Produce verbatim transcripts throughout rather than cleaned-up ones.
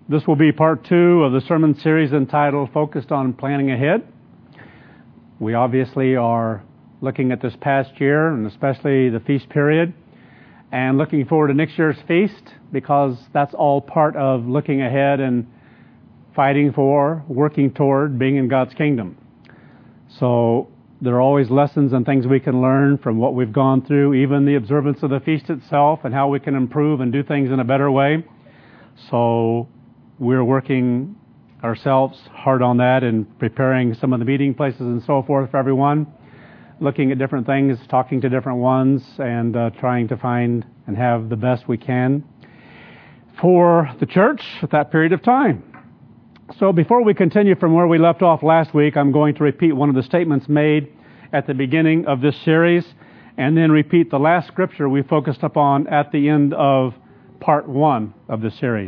This will be part two of the sermon series entitled Focused on Planning Ahead. We obviously are looking at this past year, and especially the feast period, and looking forward to next year's feast, because that's all part of looking ahead and fighting for, working toward being in God's kingdom. So there are always lessons and things we can learn from what we've gone through, even the observance of the feast itself, and how we can improve and do things in a better way. So we're working ourselves hard on that and preparing some of the meeting places and so forth for everyone, looking at different things, talking to different ones, and uh, trying to find and have the best we can for the church at that period of time. So before we continue from where we left off last week, I'm going to repeat one of the statements made at the beginning of this series, and then repeat the last scripture we focused upon at the end of part one of the series.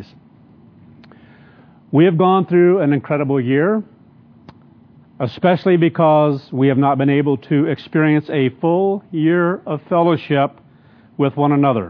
We have gone through an incredible year, especially because we have not been able to experience a full year of fellowship with one another.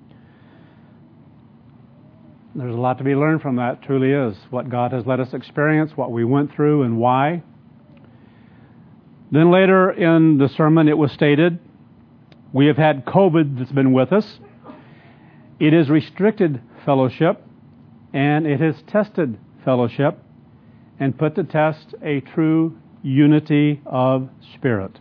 There's a lot to be learned from that, truly is. What God has let us experience, what we went through, and why. Then later in the sermon it was stated, we have had COVID that's been with us. It has restricted fellowship, and it has tested fellowship and put to test a true unity of spirit.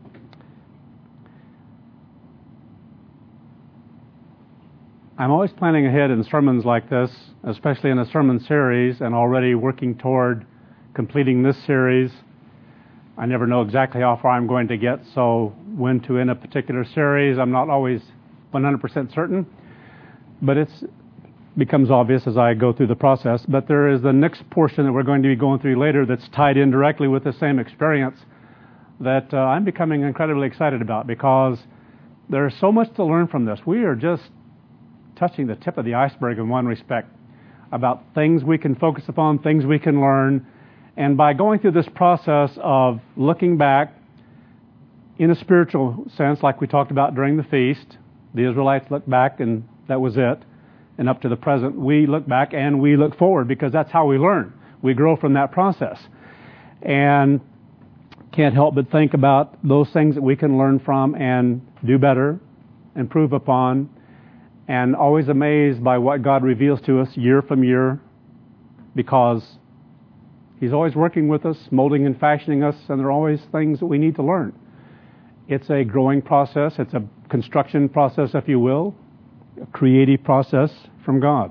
I'm always planning ahead in sermons like this, especially in a sermon series, and already working toward completing this series. I never know exactly how far I'm going to get, so when to end a particular series, I'm not always one hundred percent certain, but it's becomes obvious as I go through the process. But there is the next portion that we're going to be going through later that's tied in directly with the same experience that uh, I'm becoming incredibly excited about, because there's so much to learn from this. We are just touching the tip of the iceberg in one respect about things we can focus upon, things we can learn. And by going through this process of looking back in a spiritual sense, like we talked about during the feast, the Israelites looked back and that was it. And up to the present, we look back and we look forward, because that's how we learn. We grow from that process. And can't help but think about those things that we can learn from and do better, improve upon, and always amazed by what God reveals to us year from year, because He's always working with us, molding and fashioning us, and there are always things that we need to learn. It's a growing process. It's a construction process, if you will. A creative process from God.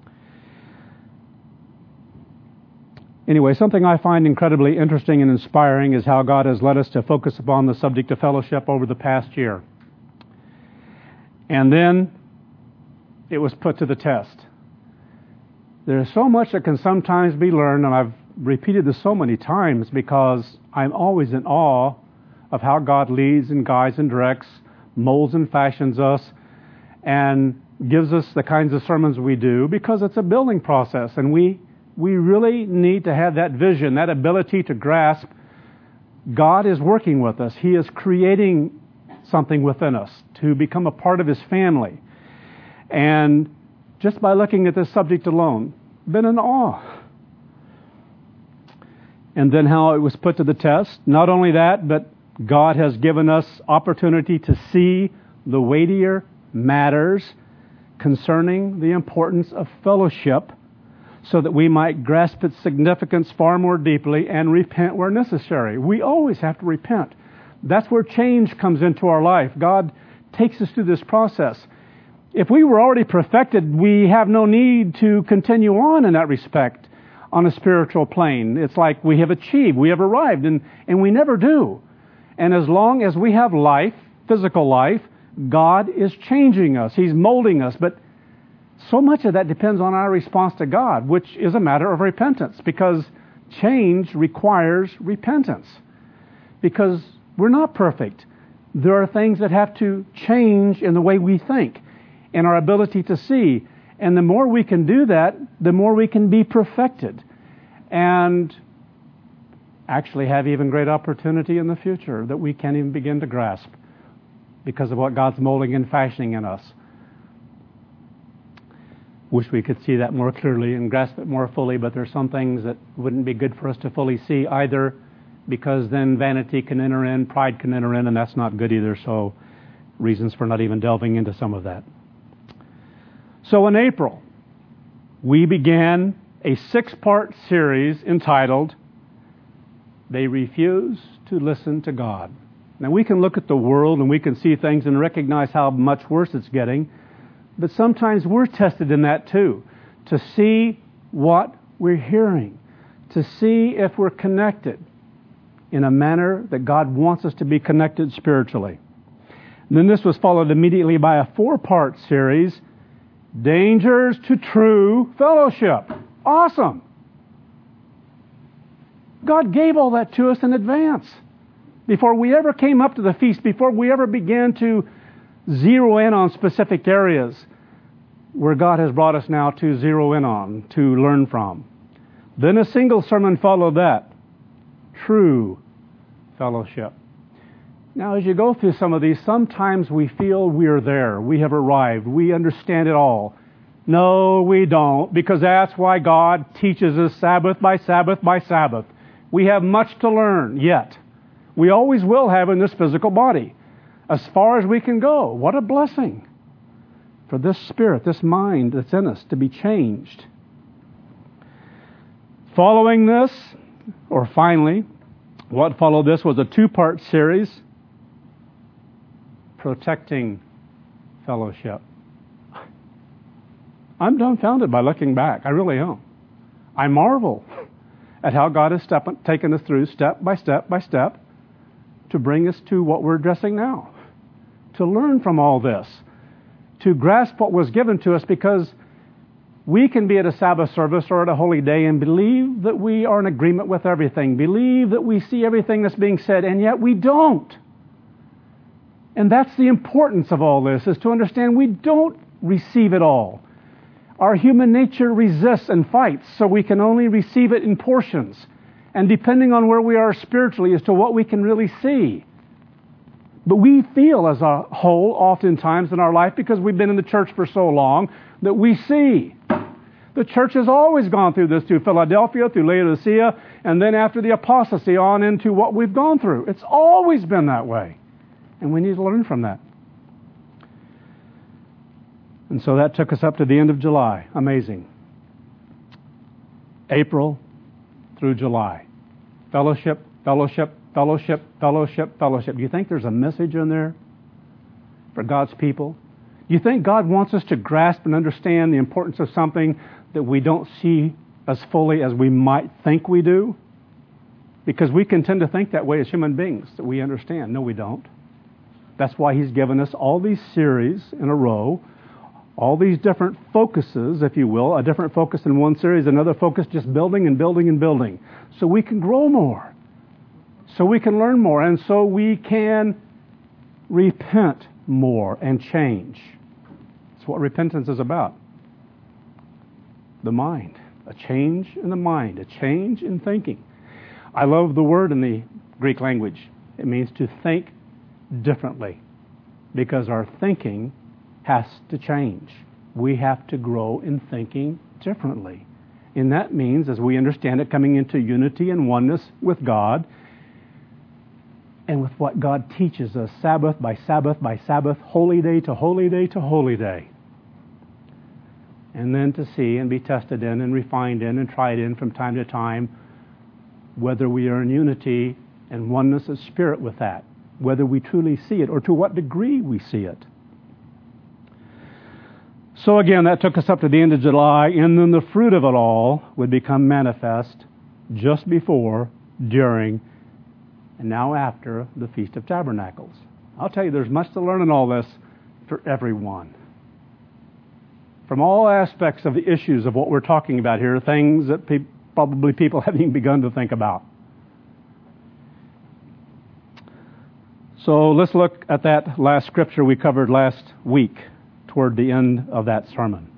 Anyway, something I find incredibly interesting and inspiring is how God has led us to focus upon the subject of fellowship over the past year. And then it was put to the test. There is so much that can sometimes be learned, and I've repeated this so many times because I'm always in awe of how God leads and guides and directs, molds and fashions us, and gives us the kinds of sermons we do, because it's a building process, and we we really need to have that vision, that ability to grasp God is working with us. He is creating something within us to become a part of His family. And just by looking at this subject alone, been in awe. And then how it was put to the test. Not only that, but God has given us opportunity to see the weightier matters concerning the importance of fellowship, so that we might grasp its significance far more deeply and repent where necessary. We always have to repent. That's where change comes into our life. God takes us through this process. If we were already perfected, we have no need to continue on in that respect on a spiritual plane. It's like we have achieved, we have arrived, and, and we never do. And as long as we have life, physical life, God is changing us. He's molding us. But so much of that depends on our response to God, which is a matter of repentance, because change requires repentance. Because we're not perfect. There are things that have to change in the way we think, in our ability to see. And the more we can do that, the more we can be perfected and actually have even great opportunity in the future that we can't even begin to grasp because of what God's molding and fashioning in us. Wish we could see that more clearly and grasp it more fully, but there's some things that wouldn't be good for us to fully see either, because then vanity can enter in, pride can enter in, and that's not good either. So reasons for not even delving into some of that. So in April, we began a six-part series entitled, They Refuse to Listen to God. Now we can look at the world and we can see things and recognize how much worse it's getting, but sometimes we're tested in that too, to see what we're hearing, to see if we're connected in a manner that God wants us to be connected spiritually. And then this was followed immediately by a four-part series, Dangers to True Fellowship. Awesome! God gave all that to us in advance. Before we ever came up to the feast, before we ever began to zero in on specific areas where God has brought us now to zero in on, to learn from. Then a single sermon followed that. True fellowship. Now, as you go through some of these, sometimes we feel we're there. We have arrived. We understand it all. No, we don't, because that's why God teaches us Sabbath by Sabbath by Sabbath. We have much to learn yet. We always will have in this physical body. As far as we can go. What a blessing for this spirit, this mind that's in us to be changed. Following this, or finally, what followed this was a two-part series, Protecting Fellowship. I'm dumbfounded by looking back. I really am. I marvel at how God has step, taken us through step by step by step to bring us to what we're addressing now. To learn from all this, to grasp what was given to us, because we can be at a Sabbath service or at a holy day and believe that we are in agreement with everything, believe that we see everything that's being said, and yet we don't. And that's the importance of all this, is to understand we don't receive it all. Our human nature resists and fights, so we can only receive it in portions. And depending on where we are spiritually as to what we can really see. But we feel as a whole, oftentimes in our life, because we've been in the church for so long, that we see. The church has always gone through this, through Philadelphia, through Laodicea, and then after the apostasy on into what we've gone through. It's always been that way. And we need to learn from that. And so that took us up to the end of July. Amazing. April through July. Fellowship, fellowship, fellowship, fellowship, fellowship. Do you think there's a message in there for God's people? Do you think God wants us to grasp and understand the importance of something that we don't see as fully as we might think we do? Because we can tend to think that way as human beings, that we understand. No, we don't. That's why He's given us all these series in a row, all these different focuses, if you will, a different focus in one series, another focus just building and building and building, so we can grow more, so we can learn more, and so we can repent more and change. That's what repentance is about. The mind. A change in the mind. A change in thinking. I love the word in the Greek language. It means to think differently, because our thinking has to change. We have to grow in thinking differently. And that means, as we understand it, coming into unity and oneness with God and with what God teaches us, Sabbath by Sabbath by Sabbath, holy day to holy day to holy day. And then to see and be tested in and refined in and tried in from time to time whether we are in unity and oneness of spirit with that, whether we truly see it or to what degree we see it. So again, that took us up to the end of July, and then the fruit of it all would become manifest just before, during, and now after the Feast of Tabernacles. I'll tell you, there's much to learn in all this for everyone. From all aspects of the issues of what we're talking about here, things that pe- probably people haven't even begun to think about. So let's look at that last scripture we covered last week, toward the end of that sermon.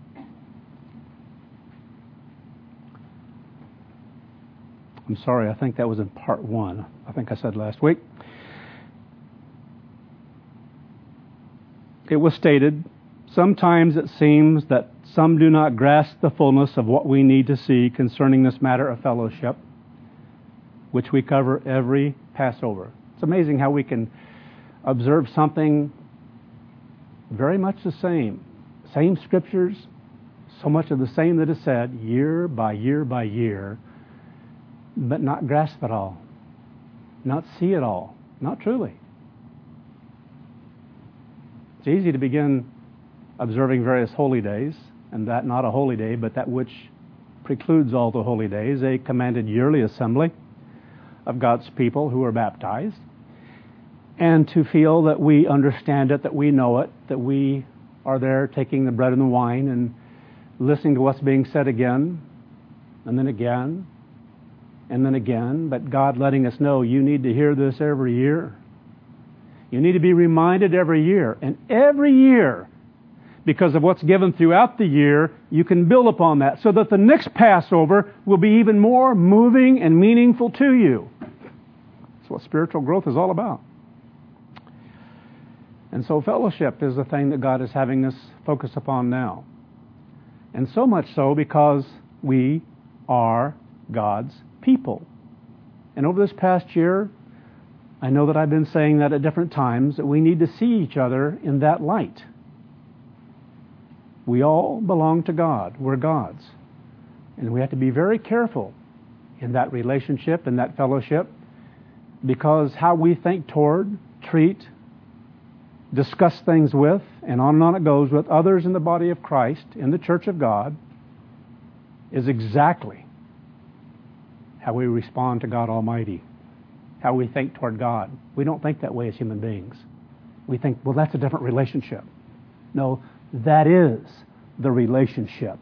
I'm sorry, I think that was in part one. I think I said last week. It was stated Sometimes it seems that some do not grasp the fullness of what we need to see concerning this matter of fellowship, which we cover every Passover. It's amazing how we can observe something very much the same. Same scriptures, so much of the same that is said year by year by year, but not grasp it all, not see it all, not truly. It's easy to begin observing various holy days, and that not a holy day, but that which precludes all the holy days, a commanded yearly assembly of God's people who are baptized, and to feel that we understand it, that we know it, that we are there taking the bread and the wine and listening to what's being said again, and then again, and then again, but God letting us know you need to hear this every year. You need to be reminded every year, and every year, because of what's given throughout the year, you can build upon that so that the next Passover will be even more moving and meaningful to you. That's what spiritual growth is all about. And so fellowship is the thing that God is having us focus upon now. And so much so because we are God's people. And over this past year, I know that I've been saying that at different times, that we need to see each other in that light. We all belong to God. We're God's. And we have to be very careful in that relationship, in that fellowship, because how we think toward, treat, discuss things with, and on and on it goes with others in the body of Christ, in the church of God, is exactly how we respond to God Almighty, how we think toward God. We don't think that way as human beings. We think, well, that's a different relationship. No, that is the relationship.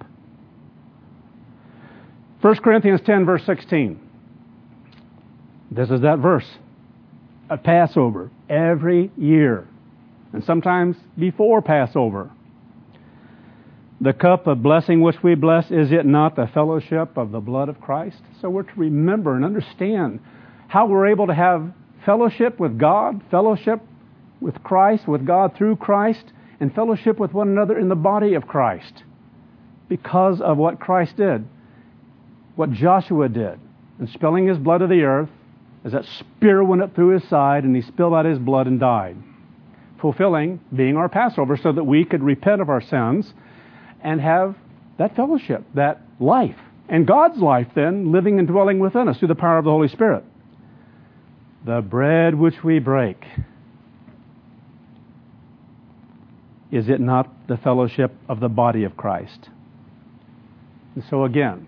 First Corinthians ten, verse sixteen. This is that verse. A Passover every year, and sometimes before Passover. The cup of blessing which we bless, is it not the fellowship of the blood of Christ? So we're to remember and understand how we're able to have fellowship with God, fellowship with Christ, with God through Christ, and fellowship with one another in the body of Christ because of what Christ did, what Joshua did, in spilling his blood of the earth as that spear went up through his side and he spilled out his blood and died, fulfilling being our Passover so that we could repent of our sins and have that fellowship, that life, and God's life then living and dwelling within us through the power of the Holy Spirit. The bread which we break, is it not the fellowship of the body of Christ? And so again,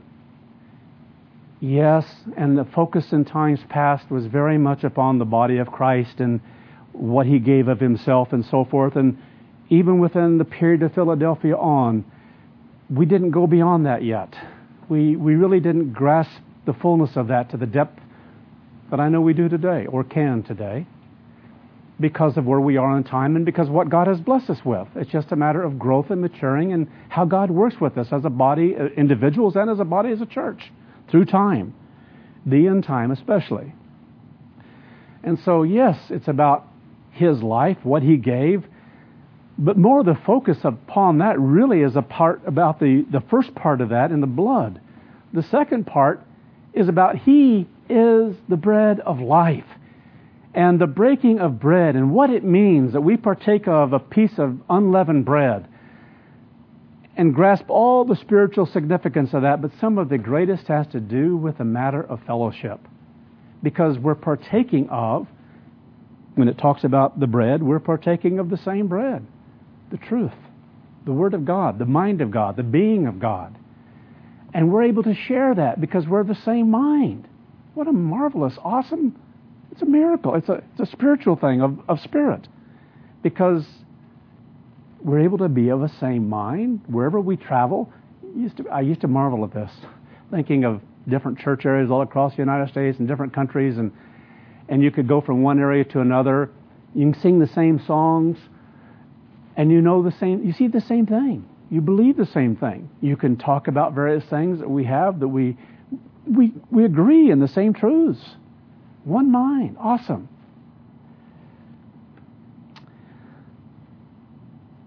yes, and the focus in times past was very much upon the body of Christ and what He gave of Himself and so forth. And even within the period of Philadelphia on, we didn't go beyond that yet. We, we really didn't grasp the fullness of that to the depth that I know we do today, or can today, because of where we are in time and because of what God has blessed us with. It's just a matter of growth and maturing and how God works with us as a body, individuals, and as a body, as a church, through time, the end time especially. And so, yes, it's about His life, what He gave, but more the focus upon that really is a part about the, the first part of that in the blood. The second part is about He is the bread of life. And the breaking of bread and what it means that we partake of a piece of unleavened bread and grasp all the spiritual significance of that, but some of the greatest has to do with the matter of fellowship. Because we're partaking of, when it talks about the bread, we're partaking of the same bread. The truth, the Word of God, the mind of God, the being of God. And we're able to share that because we're of the same mind. What a marvelous, awesome, it's a miracle. It's a, it's a spiritual thing of, of spirit. Because we're able to be of the same mind wherever we travel. Used to, I used to marvel at this, thinking of different church areas all across the United States and different countries, and and you could go from one area to another. You can sing the same songs, and you know the same. You see the same thing. You believe the same thing. You can talk about various things that we have that we we we agree in the same truths. One mind, awesome.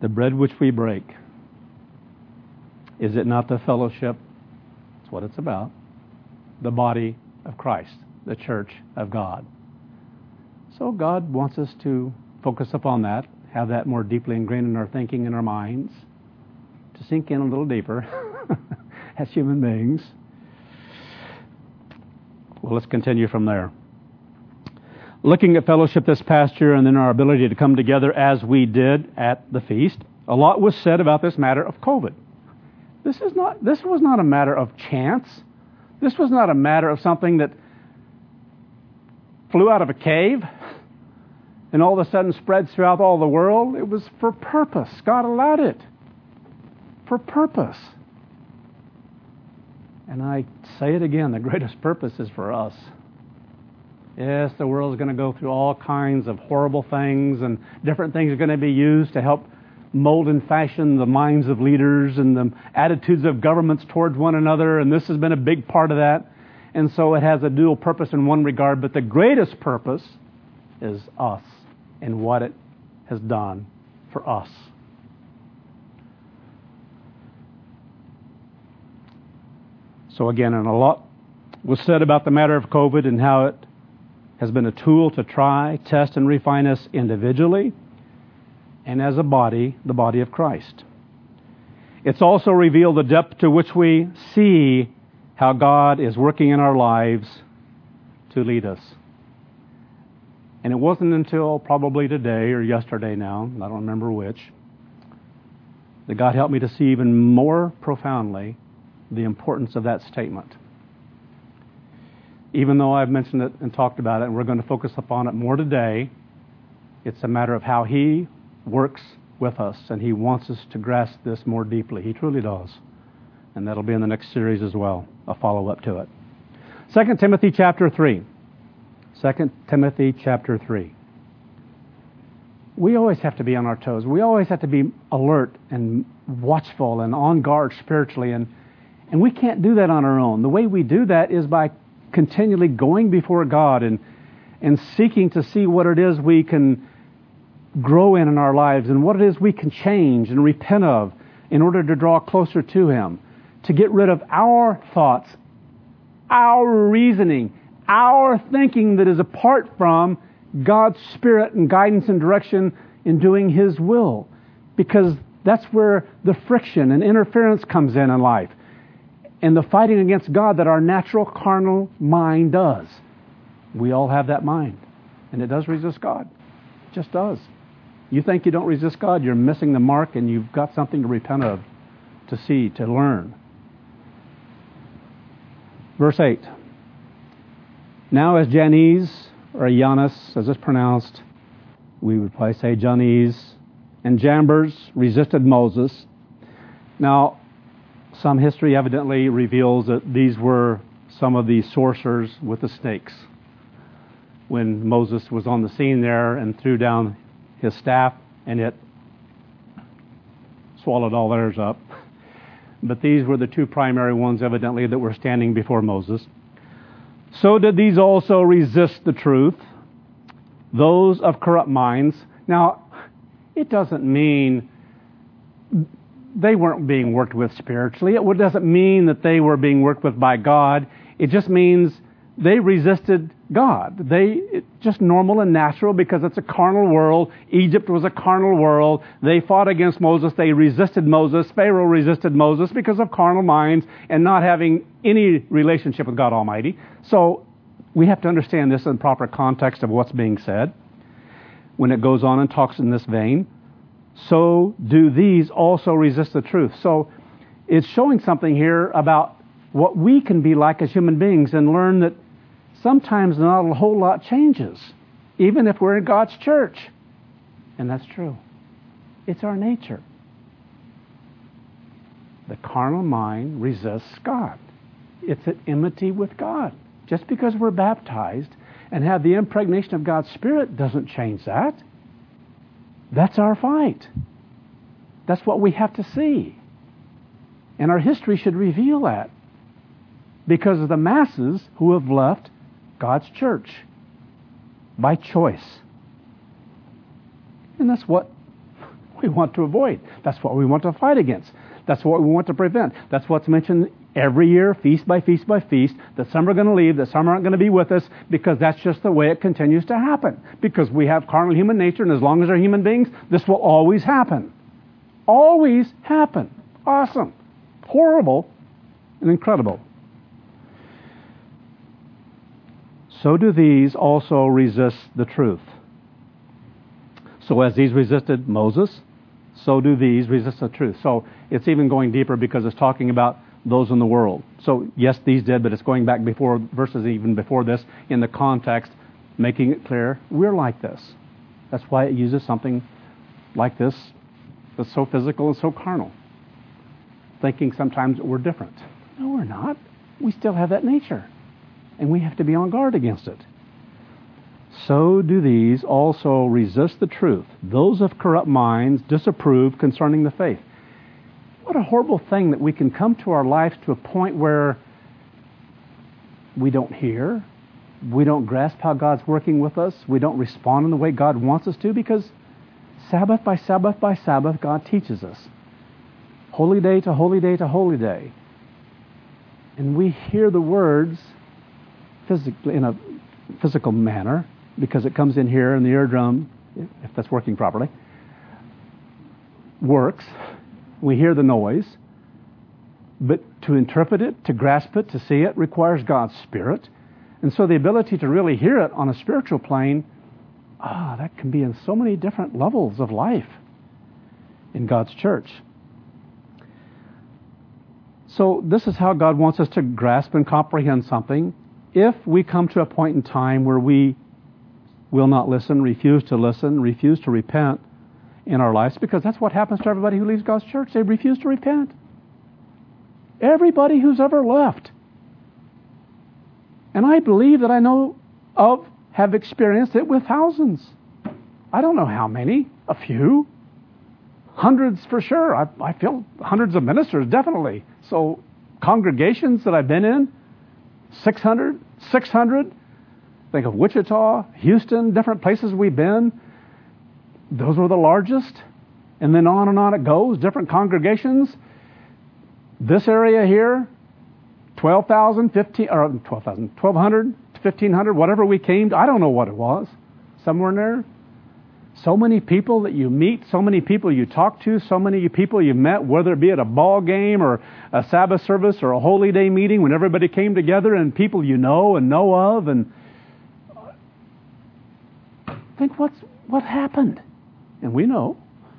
The bread which we break, is it not the fellowship? That's what it's about. The body of Christ, the church of God. So God wants us to focus upon that, have that more deeply ingrained in our thinking and our minds, to sink in a little deeper as human beings. Well, let's continue from there. Looking at fellowship this past year and then our ability to come together as we did at the feast, a lot was said about this matter of COVID. This is not. This was not a matter of chance. This was not a matter of something that flew out of a cave and all of a sudden spread throughout all the world. It was for purpose. God allowed it for purpose. And I say it again, the greatest purpose is for us. Yes, the world is going to go through all kinds of horrible things, and different things are going to be used to help mold and fashion the minds of leaders and the attitudes of governments towards one another, and this has been a big part of that. And so it has a dual purpose in one regard, but the greatest purpose is us and what it has done for us. So again, and a lot was said about the matter of COVID and how it has been a tool to try, test, and refine us individually and as a body, the body of Christ. It's also revealed the depth to which we see how God is working in our lives to lead us. And it wasn't until probably today or yesterday now, I don't remember which, that God helped me to see even more profoundly the importance of that statement. Even though I've mentioned it and talked about it, and we're going to focus upon it more today, it's a matter of how He works with us, and He wants us to grasp this more deeply. He truly does. And that'll be in the next series as well, a follow-up to it. Second Timothy chapter three. Second Timothy chapter three. We always have to be on our toes. We always have to be alert and watchful and on guard spiritually, and, and we can't do that on our own. The way we do that is by continually going before God and and seeking to see what it is we can grow in in our lives and what it is we can change and repent of in order to draw closer to Him, to get rid of our thoughts, our reasoning, our thinking that is apart from God's Spirit and guidance and direction in doing His will, because that's where the friction and interference comes in in life. And the fighting against God that our natural carnal mind does. We all have that mind. And it does resist God. It just does. You think you don't resist God, you're missing the mark, and you've got something to repent of, to see, to learn. Verse eight. Now as Jannes, or Jannes, as it's pronounced, we would probably say Jannes, and Jambres resisted Moses. Now, some history evidently reveals that these were some of the sorcerers with the snakes. When Moses was on the scene there and threw down his staff, and it swallowed all theirs up. But these were the two primary ones evidently that were standing before Moses. So did these also resist the truth, those of corrupt minds. Now, it doesn't mean they weren't being worked with spiritually. It doesn't mean that they were being worked with by God. It just means they resisted God. They it, just normal and natural, because it's a carnal world. Egypt was a carnal world. They fought against Moses. They resisted Moses. Pharaoh resisted Moses because of carnal minds and not having any relationship with God Almighty. So we have to understand this in proper context of what's being said when it goes on and talks in this vein. So do these also resist the truth. So it's showing something here about what we can be like as human beings, and learn that sometimes not a whole lot changes, even if we're in God's church. And that's true. It's our nature. The carnal mind resists God. It's at enmity with God. Just because we're baptized and have the impregnation of God's Spirit doesn't change that. That's our fight. That's what we have to see. And our history should reveal that, because of the masses who have left God's church by choice. And that's what we want to avoid. That's what we want to fight against. That's what we want to prevent. That's what's mentioned every year, feast by feast by feast, that some are going to leave, that some aren't going to be with us, because that's just the way it continues to happen. Because we have carnal human nature, and as long as they're human beings, this will always happen. Always happen. Awesome. Horrible and incredible. So do these also resist the truth. So as these resisted Moses, so do these resist the truth. So it's even going deeper because it's talking about those in the world. So yes, these did, but it's going back before verses even before this in the context, making it clear we're like this. That's why it uses something like this that's so physical and so carnal. Thinking sometimes we're different. No, we're not. We still have that nature. And we have to be on guard against it. So do these also resist the truth. Those of corrupt minds disapprove concerning the faith. What a horrible thing that we can come to our life to a point where we don't hear, we don't grasp how God's working with us, we don't respond in the way God wants us to, because Sabbath by Sabbath by Sabbath, God teaches us. Holy day to holy day to holy day. And we hear the words physically, in a physical manner, because it comes in here and the eardrum, if that's working properly, works. We hear the noise. But to interpret it, to grasp it, to see it, requires God's Spirit. And so the ability to really hear it on a spiritual plane, ah, that can be in so many different levels of life in God's church. So this is how God wants us to grasp and comprehend something. If we come to a point in time where we will not listen, refuse to listen, refuse to repent in our lives, because that's what happens to everybody who leaves God's church. They refuse to repent. Everybody who's ever left. And I believe that I know of, have experienced it with thousands. I don't know how many, a few. Hundreds for sure. I, I feel hundreds of ministers, definitely. So congregations that I've been in, six hundred, six hundred. Think of Wichita, Houston, different places we've been. Those were the largest. And then on and on it goes, different congregations. This area here, twelve thousand, fifteen, or twelve thousand, twelve hundred, fifteen hundred, whatever we came to. I don't know what it was. Somewhere in there. So many people that you meet, so many people you talk to, so many people you met, whether it be at a ball game or a Sabbath service or a holy day meeting when everybody came together, and people you know and know of, and think what's what happened. And we know.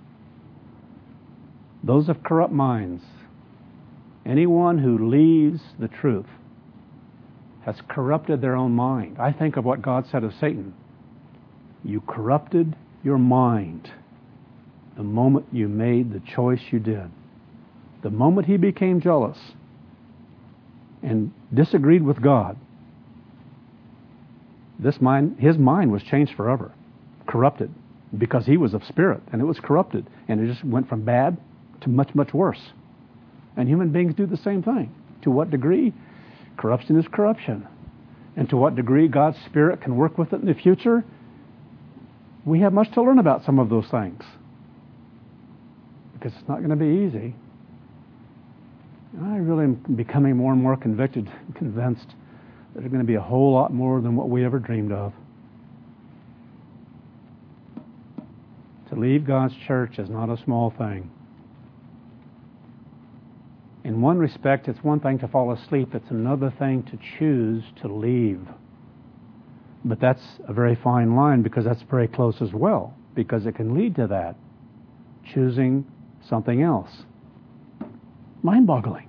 Those of corrupt minds, anyone who leaves the truth has corrupted their own mind. I think of what God said of Satan. You corrupted your mind the moment you made the choice you did. The moment he became jealous and disagreed with God, this mind, his mind was changed forever, corrupted, because he was of spirit, and it was corrupted, and it just went from bad to much, much worse. And human beings do the same thing. To what degree? Corruption is corruption. And to what degree God's Spirit can work with it in the future? We have much to learn about some of those things, because it's not going to be easy. I really am becoming more and more convicted, convinced that there's going to be a whole lot more than what we ever dreamed of. To leave God's church is not a small thing. In one respect, it's one thing to fall asleep. It's another thing to choose to leave. But that's a very fine line, because that's very close as well, because it can lead to that. Choosing something else. Mind-boggling.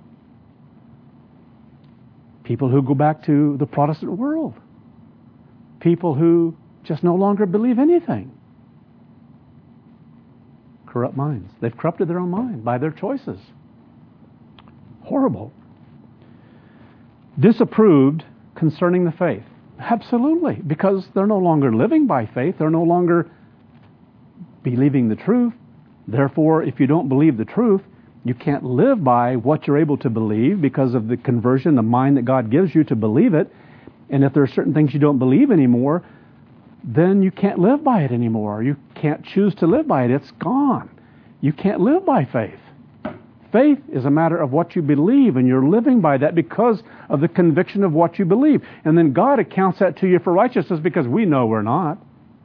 People who go back to the Protestant world. People who just no longer believe anything. Corrupt minds. They've corrupted their own mind by their choices. Horrible. Disapproved concerning the faith. Absolutely, because they're no longer living by faith. They're no longer believing the truth. Therefore, if you don't believe the truth, you can't live by what you're able to believe because of the conversion, the mind that God gives you to believe it. And if there are certain things you don't believe anymore, then you can't live by it anymore. You can't choose to live by it. It's gone. you can't live by faith. Faith is a matter of what you believe, and you're living by that because of the conviction of what you believe. And then God accounts that to you for righteousness because we know we're not.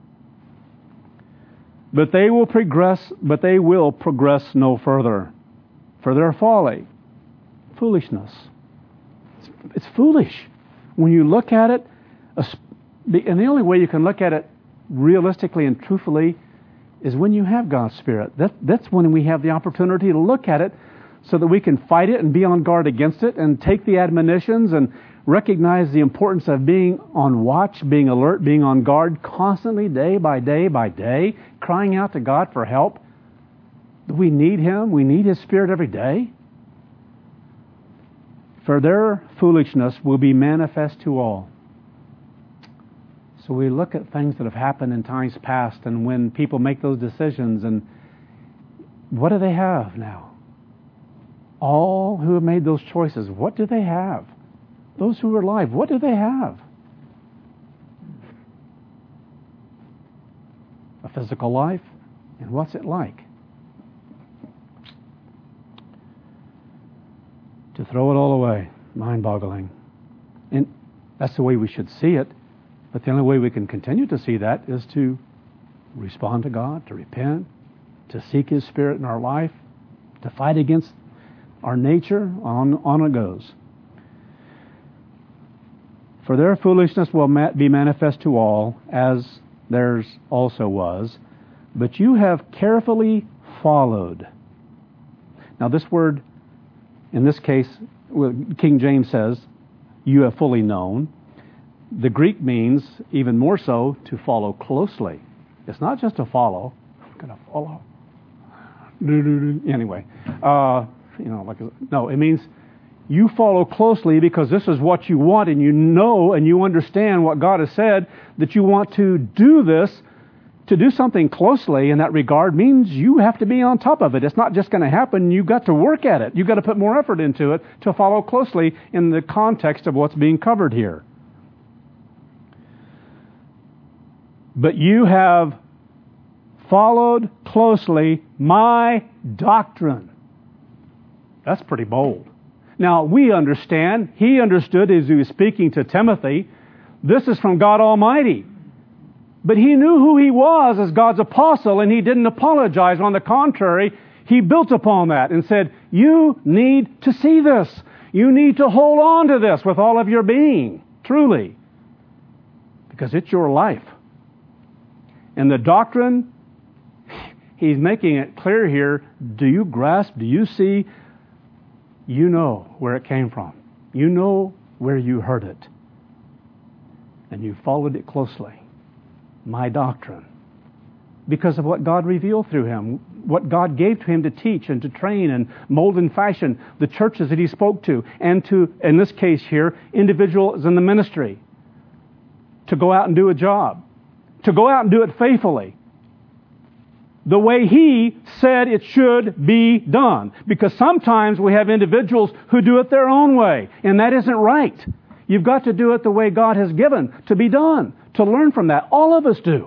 But they will progress, but they will progress no further. For their folly, foolishness. It's, it's foolish. When you look at it, and the only way you can look at it realistically and truthfully is when you have God's Spirit. That, that's when we have the opportunity to look at it so that we can fight it and be on guard against it and take the admonitions and recognize the importance of being on watch, being alert, being on guard constantly, day by day by day, crying out to God for help. We need Him. We need His Spirit every day. For their foolishness will be manifest to all. So we look at things that have happened in times past, and when people make those decisions, and what do they have now? All who have made those choices, what do they have? Those who are alive, what do they have? A physical life? And what's it like? To throw it all away, mind-boggling. And that's the way we should see it. But the only way we can continue to see that is to respond to God, to repent, to seek His Spirit in our life, to fight against our nature. On, on it goes. For their foolishness will be manifest to all, as theirs also was. But you have carefully followed. Now this word, in this case, King James says, you have fully known. The Greek means, even more so, to follow closely. It's not just to follow. I'm going to follow. Anyway, uh, you know, like no, it means you follow closely because this is what you want, and you know and you understand what God has said, that you want to do this. To do something closely in that regard means you have to be on top of it. It's not just going to happen. You've got to work at it. You've got to put more effort into it to follow closely in the context of what's being covered here. But you have followed closely my doctrine. That's pretty bold. Now, we understand, he understood as he was speaking to Timothy, this is from God Almighty. But he knew who he was as God's apostle, and he didn't apologize. On the contrary, he built upon that and said, you need to see this. You need to hold on to this with all of your being, truly. Because it's your life. And the doctrine, he's making it clear here, do you grasp, do you see? You know where it came from. You know where you heard it. And you followed it closely. My doctrine. Because of what God revealed through him, what God gave to him to teach and to train and mold and fashion the churches that he spoke to, and to, in this case here, individuals in the ministry, to go out and do a job, to go out and do it faithfully, the way he said it should be done. Because sometimes we have individuals who do it their own way, and that isn't right. You've got to do it the way God has given to be done, to learn from that. All of us do.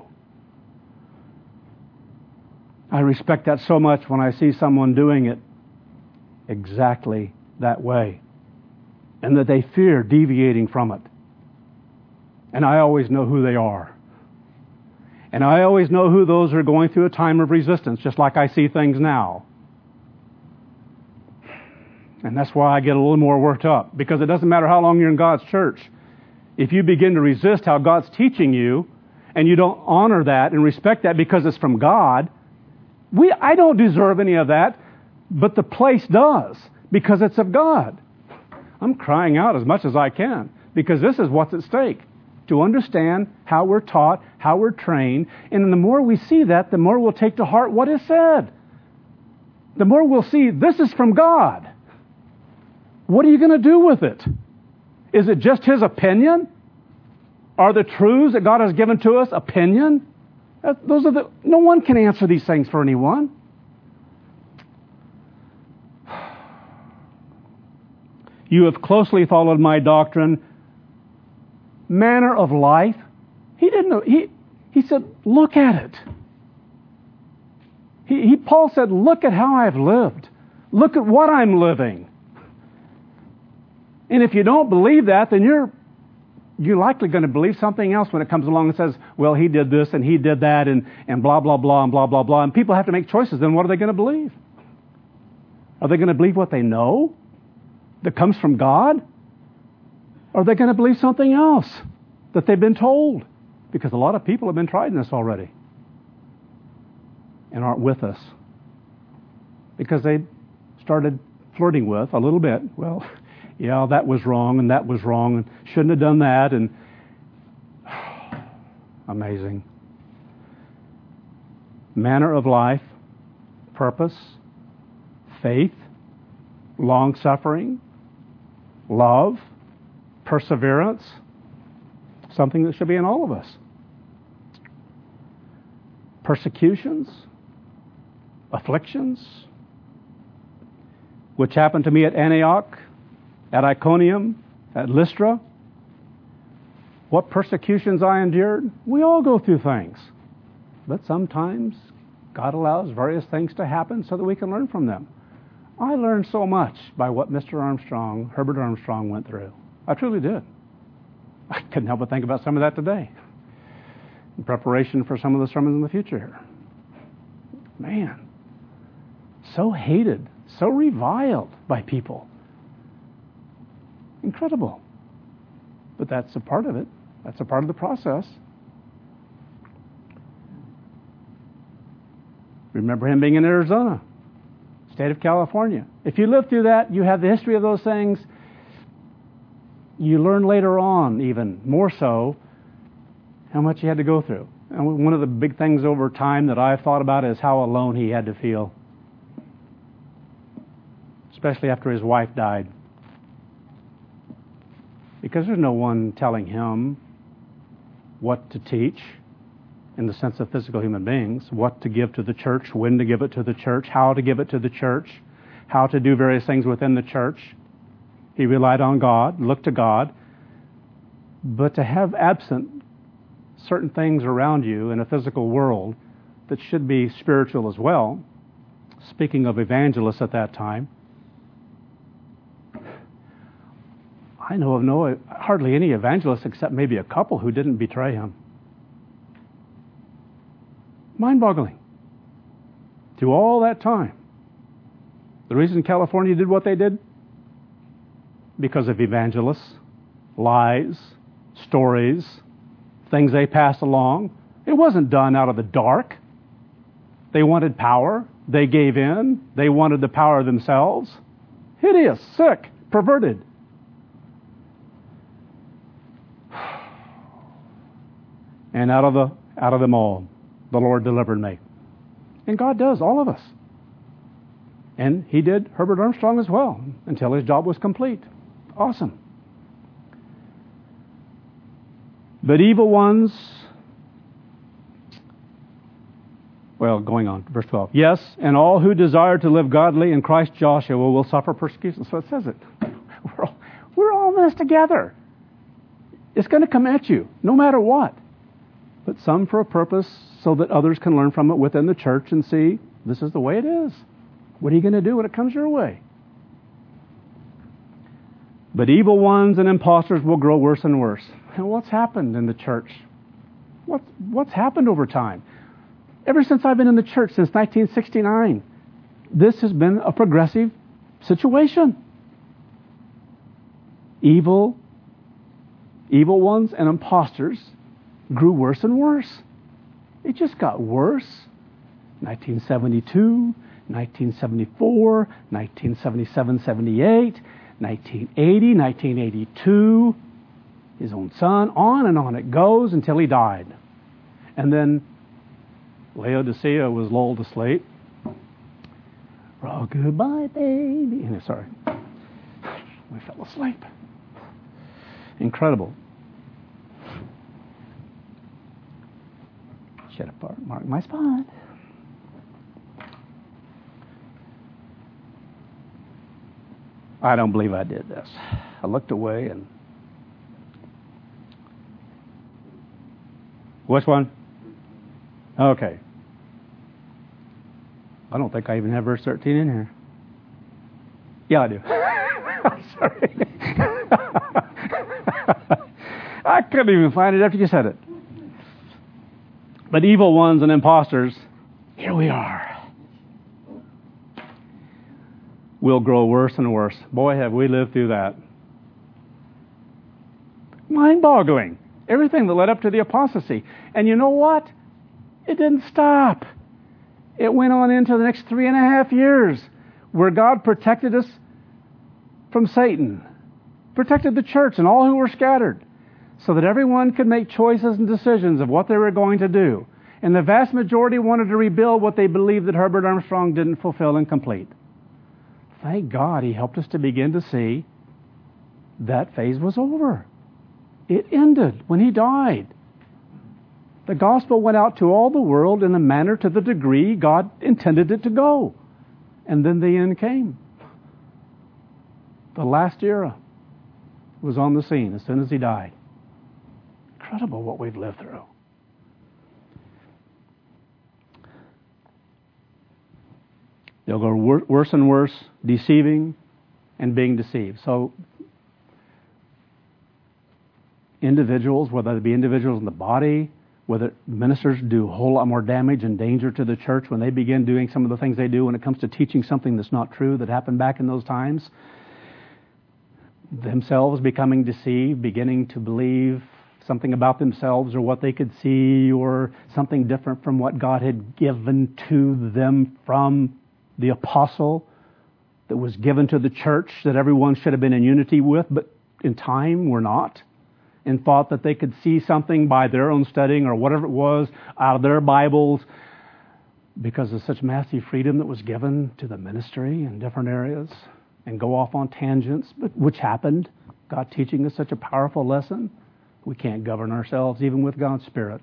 I respect that so much when I see someone doing it exactly that way, and that they fear deviating from it. And I always know who they are. And I always know who those are going through a time of resistance, just like I see things now. And that's why I get a little more worked up, because it doesn't matter how long you're in God's church. If you begin to resist how God's teaching you, and you don't honor that and respect that because it's from God, we I don't deserve any of that, but the place does, because it's of God. I'm crying out as much as I can, because this is what's at stake. To understand how we're taught, how we're trained, and the more we see that, the more we'll take to heart what is said. The more we'll see this is from God. What are you going to do with it? Is it just his opinion? Are the truths that God has given to us opinion? Those are the, no one can answer these things for anyone. You have closely followed my doctrine, manner of life. He didn't know. He, he said, look at it. He, he, Paul said, look at how I've lived. Look at what I'm living. And if you don't believe that, then you're you're likely going to believe something else when it comes along and says, well, he did this and he did that and, and blah, blah, blah, and blah, blah, blah. And people have to make choices. Then what are they going to believe? Are they going to believe what they know that comes from God? Or are they going to believe something else that they've been told? Because a lot of people have been trying this already and aren't with us. Because they started flirting with a little bit. Well, yeah, that was wrong and that was wrong and shouldn't have done that. And amazing. Manner of life, purpose, faith, long-suffering, love, perseverance, something that should be in all of us. Persecutions, afflictions, which happened to me at Antioch, at Iconium, at Lystra. What persecutions I endured. We all go through things. But sometimes God allows various things to happen so that we can learn from them. I learned so much by what Mister Armstrong, Herbert Armstrong, went through. I truly did. I couldn't help but think about some of that today in preparation for some of the sermons in the future here. Man, so hated, so reviled by people. Incredible. But that's a part of it. That's a part of the process. Remember him being in Arizona, state of California. If you live through that, you have the history of those things. You learn later on, even more so, how much he had to go through. And one of the big things over time that I've thought about is how alone he had to feel, especially after his wife died. Because there's no one telling him what to teach in the sense of physical human beings, what to give to the church, when to give it to the church, how to give it to the church, how to do various things within the church. He relied on God, looked to God. But to have absent certain things around you in a physical world that should be spiritual as well, speaking of evangelists at that time, I know of no hardly any evangelists except maybe a couple who didn't betray him. Mind-boggling. Through all that time. The reason California did what they did? Because of evangelists, lies, stories, things they passed along. It wasn't done out of the dark. They wanted power. They gave in. They wanted the power themselves. Hideous, sick, perverted. And out of the out of them all, the Lord delivered me. And God does, all of us. And he did Herbert Armstrong as well, until his job was complete. Awesome. But evil ones, well, going on, verse twelve. Yes, and all who desire to live godly in Christ Joshua will suffer persecution. So it says it. We're all, we're all in this together. It's going to come at you, no matter what. But some for a purpose so that others can learn from it within the church and see, this is the way it is. What are you going to do when it comes your way? But evil ones and impostors will grow worse and worse. And what's happened in the church? What's, what's happened over time? Ever since I've been in the church, since nineteen sixty-nine, this has been a progressive situation. Evil, evil ones and impostors grew worse and worse. It just got worse. nineteen seventy-two, nineteen seventy-four, nineteen seventy-seven seventy-eight, nineteen eighty, nineteen eighty-two, his own son, on and on it goes until he died. And then Laodicea was lulled to sleep. Oh, goodbye, baby. Sorry. We fell asleep. Incredible. Shut up, mark my spot. I don't believe I did this. I looked away and... Which one? Okay. I don't think I even have verse thirteen in here. Yeah, I do. Sorry. I couldn't even find it after you said it. But evil ones and imposters, here we are. Will grow worse and worse. Boy, have we lived through that. Mind-boggling. Everything that led up to the apostasy. And you know what? It didn't stop. It went on into the next three and a half years where God protected us from Satan, protected the church and all who were scattered, so that everyone could make choices and decisions of what they were going to do. And the vast majority wanted to rebuild what they believed that Herbert Armstrong didn't fulfill and complete. Thank God he helped us to begin to see that phase was over. It ended when he died. The gospel went out to all the world in a manner to the degree God intended it to go. And then the end came. The last era was on the scene as soon as he died. Incredible what we've lived through. They'll go wor- worse and worse, deceiving and being deceived. So individuals, whether they be individuals in the body, whether ministers do a whole lot more damage and danger to the church when they begin doing some of the things they do when it comes to teaching something that's not true that happened back in those times. Themselves becoming deceived, beginning to believe something about themselves or what they could see or something different from what God had given to them from the apostle that was given to the church that everyone should have been in unity with, but in time were not, and thought that they could see something by their own studying or whatever it was out of their Bibles because of such massive freedom that was given to the ministry in different areas and go off on tangents, but which happened. God teaching us such a powerful lesson. We can't govern ourselves even with God's Spirit.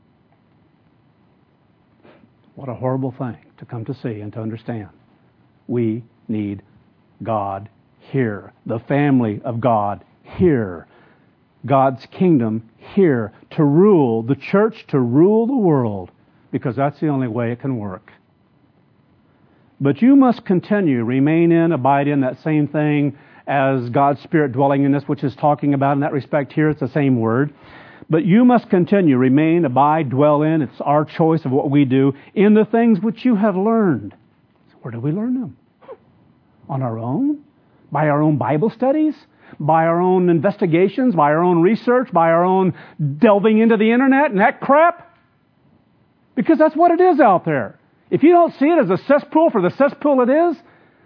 What a horrible thing to come to see and to understand. We need God here. The family of God here. God's kingdom here to rule, the church to rule the world, because that's the only way it can work. But you must continue, remain in, abide in that same thing as God's Spirit dwelling in us, which is talking about in that respect here. It's the same word. But you must continue, remain, abide, dwell in. It's our choice of what we do in the things which you have learned. So where do we learn them? On our own? By our own Bible studies? By our own investigations? By our own research? By our own delving into the internet and that crap? Because that's what it is out there. If you don't see it as a cesspool for the cesspool it is,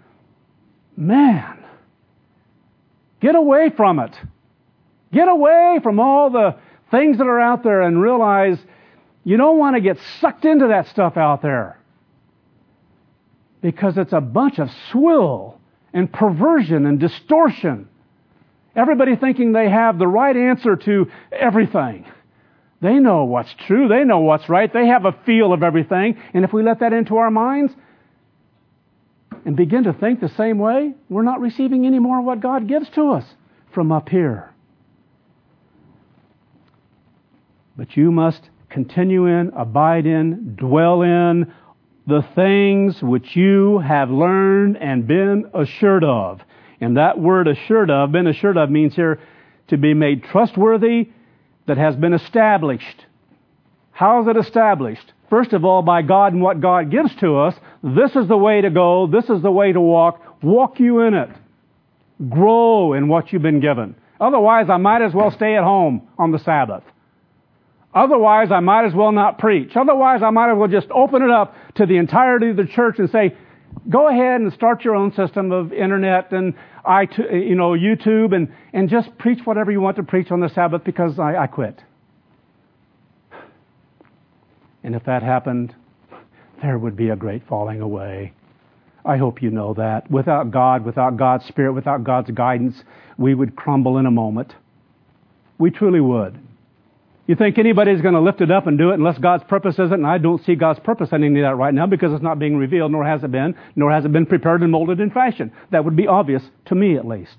man, get away from it. Get away from all the things that are out there and realize you don't want to get sucked into that stuff out there. Because it's a bunch of swill and perversion and distortion. Everybody thinking they have the right answer to everything. They know what's true. They know what's right. They have a feel of everything. And if we let that into our minds and begin to think the same way, we're not receiving any more of what God gives to us from up here. But you must continue in, abide in, dwell in the things which you have learned and been assured of. And that word assured of, been assured of, means here to be made trustworthy, that has been established. How is it established? First of all, by God and what God gives to us. This is the way to go. This is the way to walk. Walk you in it. Grow in what you've been given. Otherwise, I might as well stay at home on the Sabbath. Otherwise, I might as well not preach. Otherwise, I might as well just open it up to the entirety of the church and say, go ahead and start your own system of internet and I, you know, YouTube and, and just preach whatever you want to preach on the Sabbath because I, I quit. And if that happened, there would be a great falling away. I hope you know that. Without God, without God's Spirit, without God's guidance, we would crumble in a moment. We truly would. You think anybody's going to lift it up and do it unless God's purpose isn't? And I don't see God's purpose in any of that right now because it's not being revealed, nor has it been, nor has it been prepared and molded in fashion. That would be obvious to me, at least.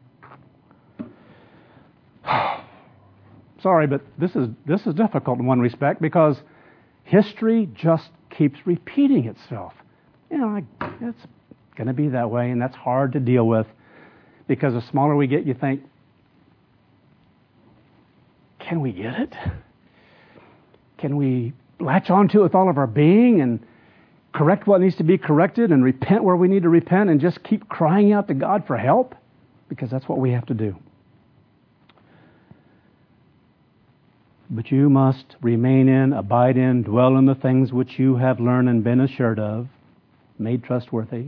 Sorry, but this is this is difficult in one respect because history just keeps repeating itself. You know, I, it's going to be that way, and that's hard to deal with because the smaller we get, you think, can we get it? Can we latch onto it with all of our being and correct what needs to be corrected and repent where we need to repent and just keep crying out to God for help? Because that's what we have to do. But you must remain in, abide in, dwell in the things which you have learned and been assured of, made trustworthy.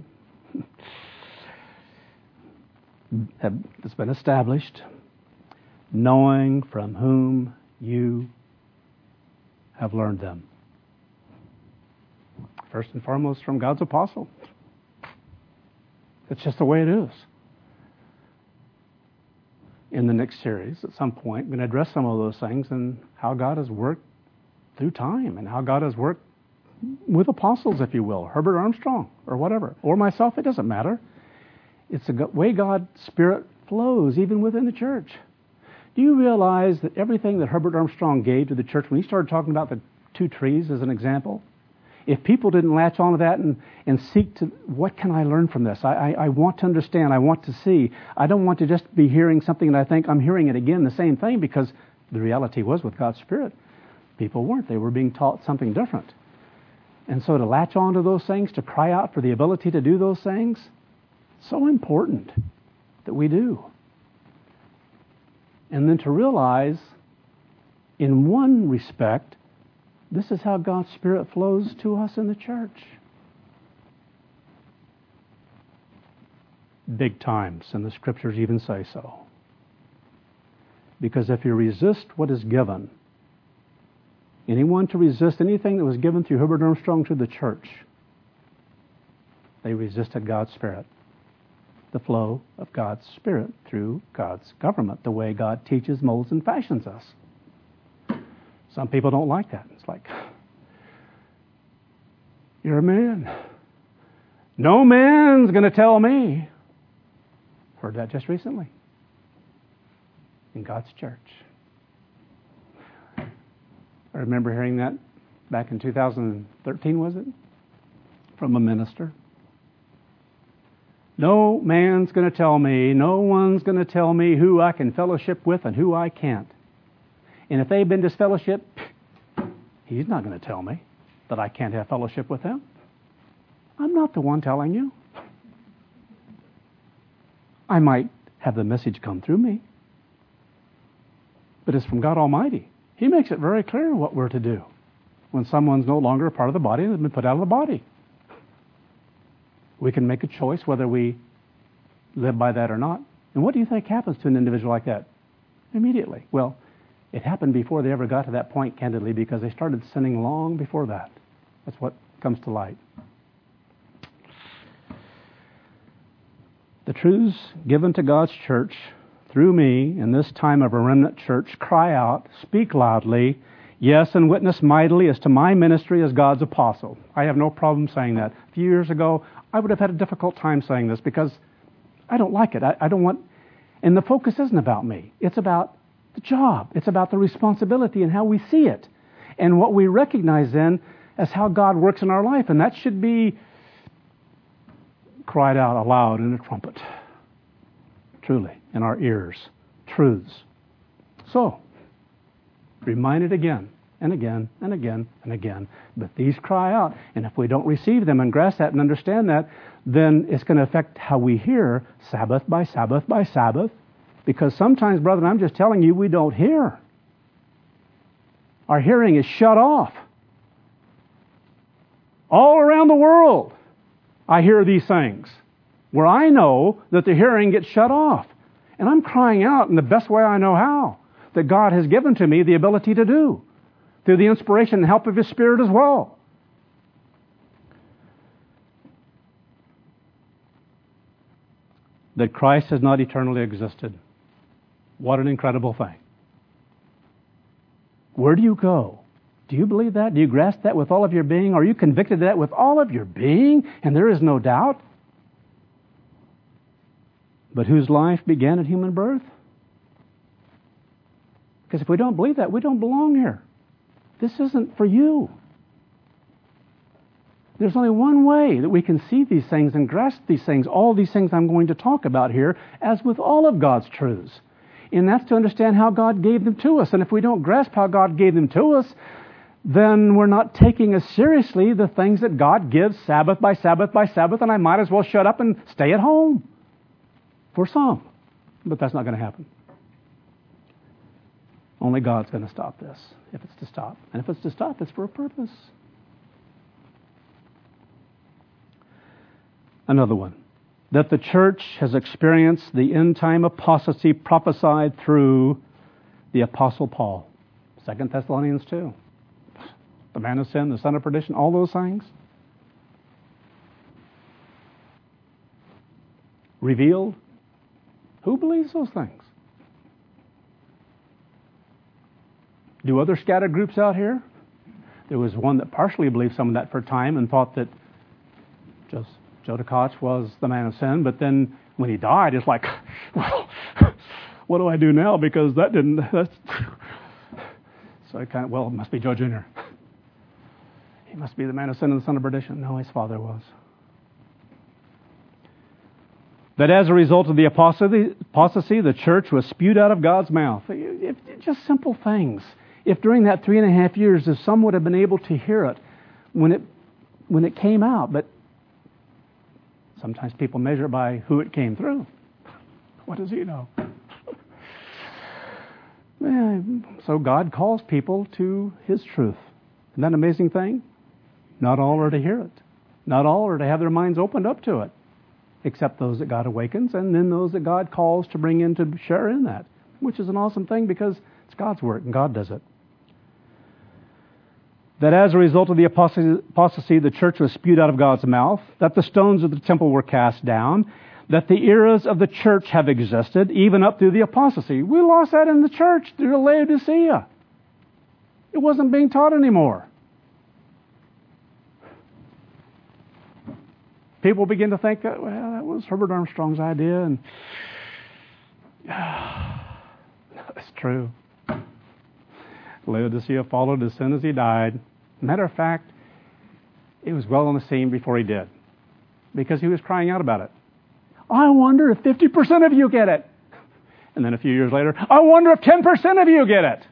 It's been established, knowing from whom you have learned them. First and foremost, from God's apostle. It's just the way it is. In the next series, at some point, I'm going to address some of those things and how God has worked through time and how God has worked with apostles, if you will, Herbert Armstrong or whatever, or myself, it doesn't matter. It's the way God's Spirit flows even within the church. Do you realize that everything that Herbert Armstrong gave to the church, when he started talking about the two trees as an example, if people didn't latch on to that and, and seek to, what can I learn from this? I, I, I want to understand. I want to see. I don't want to just be hearing something and I think I'm hearing it again, the same thing, because the reality was with God's Spirit, people weren't. They were being taught something different. And so to latch on to those things, to cry out for the ability to do those things, so important that we do. And then to realize, in one respect, this is how God's Spirit flows to us in the church. Big times, and the Scriptures even say so. Because if you resist what is given, anyone to resist anything that was given through Herbert Armstrong to the church, they resisted God's Spirit. The flow of God's Spirit through God's government, the way God teaches, molds, and fashions us. Some people don't like that. It's like, you're a man. No man's going to tell me. Heard that just recently in God's church. I remember hearing that back in two thousand thirteen, was it? From a minister. No man's going to tell me, no one's going to tell me who I can fellowship with and who I can't. And if they've been disfellowshipped, he's not going to tell me that I can't have fellowship with them. I'm not the one telling you. I might have the message come through me, but it's from God Almighty. He makes it very clear what we're to do when someone's no longer a part of the body and has been put out of the body. We can make a choice whether we live by that or not. And what do you think happens to an individual like that? Immediately. Well, it happened before they ever got to that point, candidly, because they started sinning long before that. That's what comes to light. The truths given to God's church through me in this time of a remnant church cry out, speak loudly, yes, and witness mightily as to my ministry as God's apostle. I have no problem saying that. A few years ago, I would have had a difficult time saying this because I don't like it. I, I don't want... And the focus isn't about me. It's about the job. It's about the responsibility and how we see it. And what we recognize then as how God works in our life. And that should be cried out aloud in a trumpet. Truly, in our ears. Truths. So, reminded again and again and again and again. But these cry out. And if we don't receive them and grasp that and understand that, then it's going to affect how we hear Sabbath by Sabbath by Sabbath. Because sometimes, brethren, I'm just telling you, we don't hear. Our hearing is shut off. All around the world, I hear these things where I know that the hearing gets shut off. And I'm crying out in the best way I know how, that God has given to me the ability to do, through the inspiration and help of His Spirit as well. That Christ has not eternally existed. What an incredible thing. Where do you go? Do you believe that? Do you grasp that with all of your being? Are you convicted of that with all of your being? And there is no doubt. But whose life began at human birth? Because if we don't believe that, we don't belong here. This isn't for you. There's only one way that we can see these things and grasp these things, all these things I'm going to talk about here, as with all of God's truths. And that's to understand how God gave them to us. And if we don't grasp how God gave them to us, then we're not taking as seriously the things that God gives Sabbath by Sabbath by Sabbath, and I might as well shut up and stay at home. For some. But that's not going to happen. Only God's going to stop this, if it's to stop. And if it's to stop, it's for a purpose. Another one. That the church has experienced the end-time apostasy prophesied through the Apostle Paul. Second Thessalonians two. The man of sin, the son of perdition, all those things. Revealed. Who believes those things? Do other scattered groups out here? There was one that partially believed some of that for a time and thought that just Joe DeKotch was the man of sin, but then when he died, it's like, well, what do I do now? Because that didn't, that's... So I kind of, well, it must be Joe Junior He must be the man of sin and the son of perdition. No, his father was. That as a result of the apostasy, apostasy, the church was spewed out of God's mouth. It, it, just simple things. If during that three and a half years, if some would have been able to hear it when it when it came out, but sometimes people measure by who it came through. What does he know? So God calls people to His truth. Isn't that an amazing thing? Not all are to hear it. Not all are to have their minds opened up to it, except those that God awakens, and then those that God calls to bring in to share in that, which is an awesome thing because it's God's work and God does it. That as a result of the apostasy, the church was spewed out of God's mouth, that the stones of the temple were cast down, that the eras of the church have existed, even up through the apostasy. We lost that in the church through Laodicea. It wasn't being taught anymore. People begin to think, that, well, that was Herbert Armstrong's idea, and it's true. Laodicea followed as soon as he died. Matter of fact, it was well on the scene before he did, because he was crying out about it. I wonder if fifty percent of you get it. And then a few years later, I wonder if ten percent of you get it.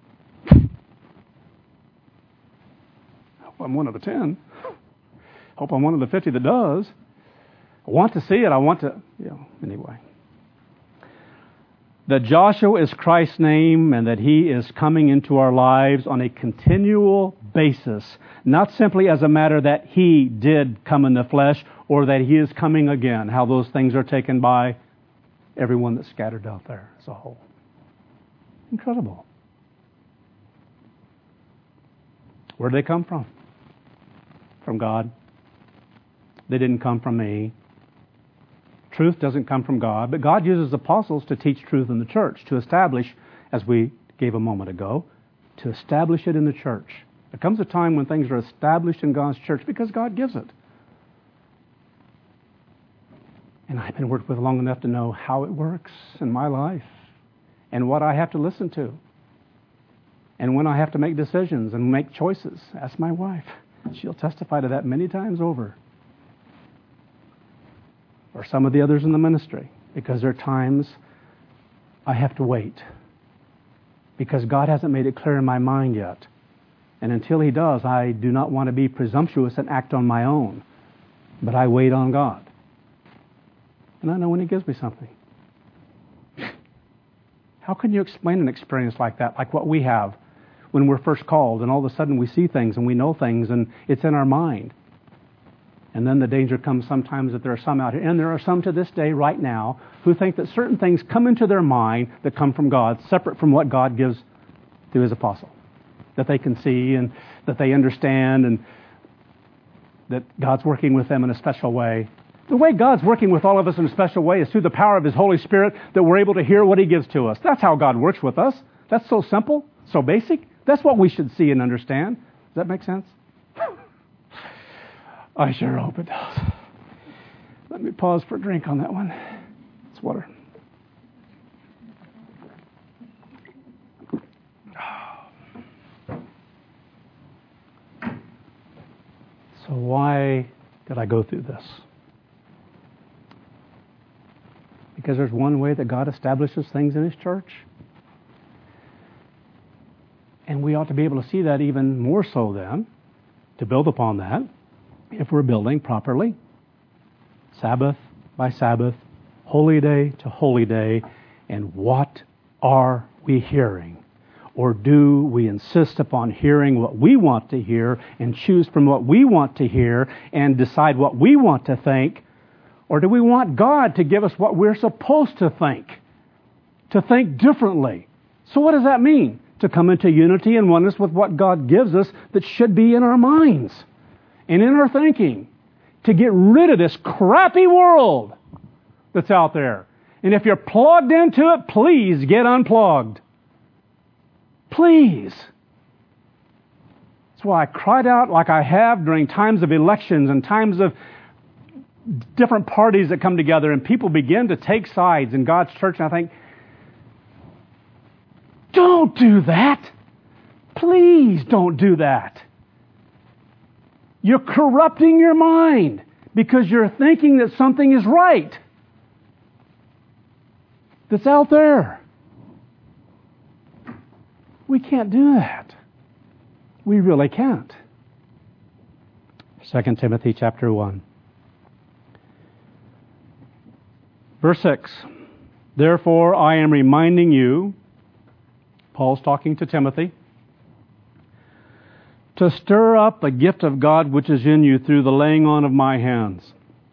Hope I'm one of the ten. Hope I'm one of the fifty that does. I want to see it. I want to, you know, anyway. That Joshua is Christ's name and that He is coming into our lives on a continual basis, not simply as a matter that He did come in the flesh or that He is coming again, how those things are taken by everyone that's scattered out there as a whole. Incredible. Where did they come from? From God. They didn't come from me. Truth doesn't come from God, but God uses apostles to teach truth in the church, to establish, as we gave a moment ago, to establish it in the church. There comes a time when things are established in God's church because God gives it. And I've been worked with long enough to know how it works in my life and what I have to listen to and when I have to make decisions and make choices. Ask my wife. She'll testify to that many times over. Or some of the others in the ministry, because there are times I have to wait because God hasn't made it clear in my mind yet. And until He does, I do not want to be presumptuous and act on my own, but I wait on God. And I know when He gives me something. How can you explain an experience like that, like what we have when we're first called and all of a sudden we see things and we know things and it's in our mind? And then the danger comes sometimes that there are some out here, and there are some to this day right now, who think that certain things come into their mind that come from God, separate from what God gives through His apostle. That they can see and that they understand and that God's working with them in a special way. The way God's working with all of us in a special way is through the power of His Holy Spirit that we're able to hear what He gives to us. That's how God works with us. That's so simple, so basic. That's what we should see and understand. Does that make sense? I sure hope it does. Let me pause for a drink on that one. It's water. So why did I go through this? Because there's one way that God establishes things in His church. And we ought to be able to see that even more so then, to build upon that, if we're building properly, Sabbath by Sabbath, holy day to holy day, and what are we hearing? Or do we insist upon hearing what we want to hear and choose from what we want to hear and decide what we want to think? Or do we want God to give us what we're supposed to think? To think differently. So what does that mean? To come into unity and oneness with what God gives us that should be in our minds and in our thinking. To get rid of this crappy world that's out there. And if you're plugged into it, please get unplugged. Please. That's why I cried out like I have during times of elections and times of different parties that come together and people begin to take sides in God's church. And I think, don't do that. Please don't do that. You're corrupting your mind because you're thinking that something is right that's out there. We can't do that. We really can't. Second Timothy chapter one. Verse six. Therefore I am reminding you, Paul's talking to Timothy, to stir up the gift of God which is in you through the laying on of my hands.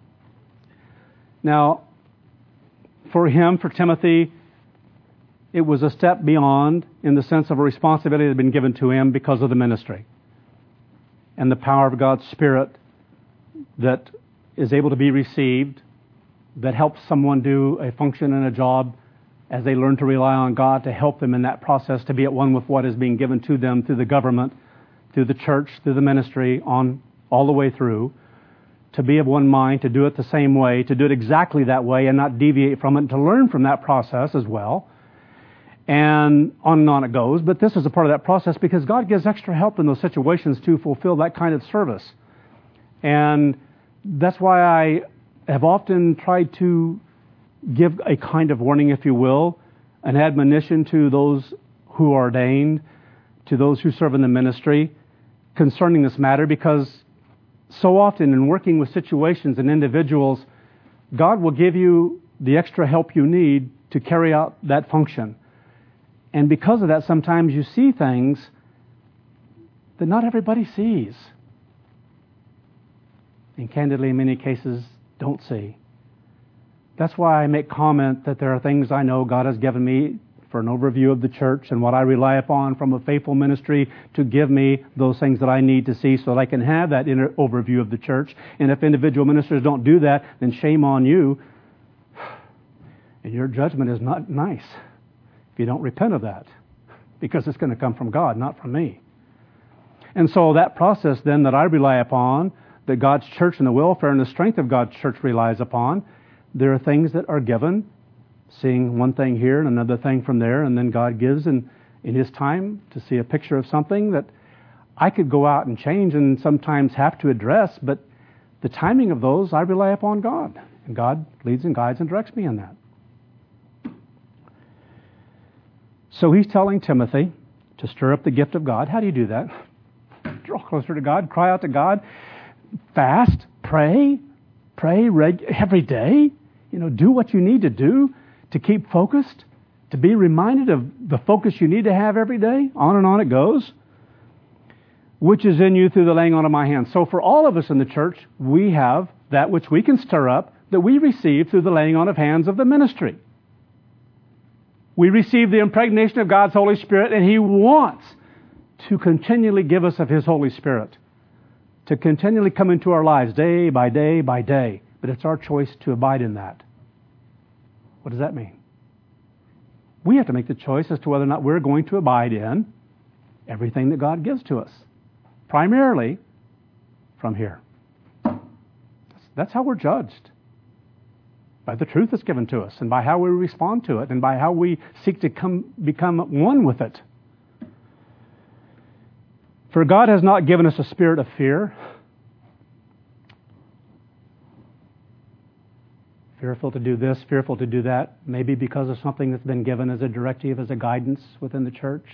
Now, for him, for Timothy, it was a step beyond in the sense of a responsibility that had been given to him because of the ministry and the power of God's Spirit that is able to be received, that helps someone do a function and a job as they learn to rely on God to help them in that process, to be at one with what is being given to them through the government, through the church, through the ministry, on all the way through, to be of one mind, to do it the same way, to do it exactly that way and not deviate from it, and to learn from that process as well. And on and on it goes. But this is a part of that process because God gives extra help in those situations to fulfill that kind of service. And that's why I have often tried to give a kind of warning, if you will, an admonition to those who are ordained, to those who serve in the ministry concerning this matter, because so often in working with situations and individuals, God will give you the extra help you need to carry out that function. And because of that, sometimes you see things that not everybody sees. And candidly, in many cases, don't see. That's why I make comment that there are things I know God has given me for an overview of the church and what I rely upon from a faithful ministry to give me those things that I need to see so that I can have that inner overview of the church. And if individual ministers don't do that, then shame on you. And your judgment is not nice if you don't repent of that, because it's going to come from God, not from me. And so that process then that I rely upon, that God's church and the welfare and the strength of God's church relies upon, there are things that are given, seeing one thing here and another thing from there, and then God gives in, in His time to see a picture of something that I could go out and change and sometimes have to address, but the timing of those, I rely upon God. And God leads and guides and directs me in that. So he's telling Timothy to stir up the gift of God. How do you do that? Draw closer to God, cry out to God, fast, pray, pray reg- every day. You know, do what you need to do to keep focused, to be reminded of the focus you need to have every day. On and on it goes. Which is in you through the laying on of my hands. So for all of us in the church, we have that which we can stir up that we receive through the laying on of hands of the ministry. We receive the impregnation of God's Holy Spirit, and He wants to continually give us of His Holy Spirit, to continually come into our lives day by day by day. But it's our choice to abide in that. What does that mean? We have to make the choice as to whether or not we're going to abide in everything that God gives to us, primarily from here. That's how we're judged. By the truth that's given to us, and by how we respond to it, and by how we seek to come, become one with it. For God has not given us a spirit of fear, fearful to do this, fearful to do that, maybe because of something that's been given as a directive, as a guidance within the church.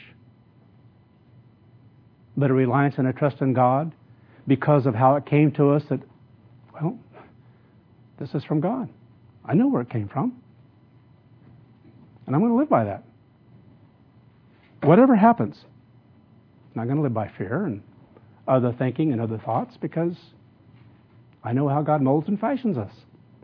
But a reliance and a trust in God because of how it came to us that, well, this is from God. I know where it came from. And I'm going to live by that. Whatever happens, I'm not going to live by fear and other thinking and other thoughts because I know how God molds and fashions us.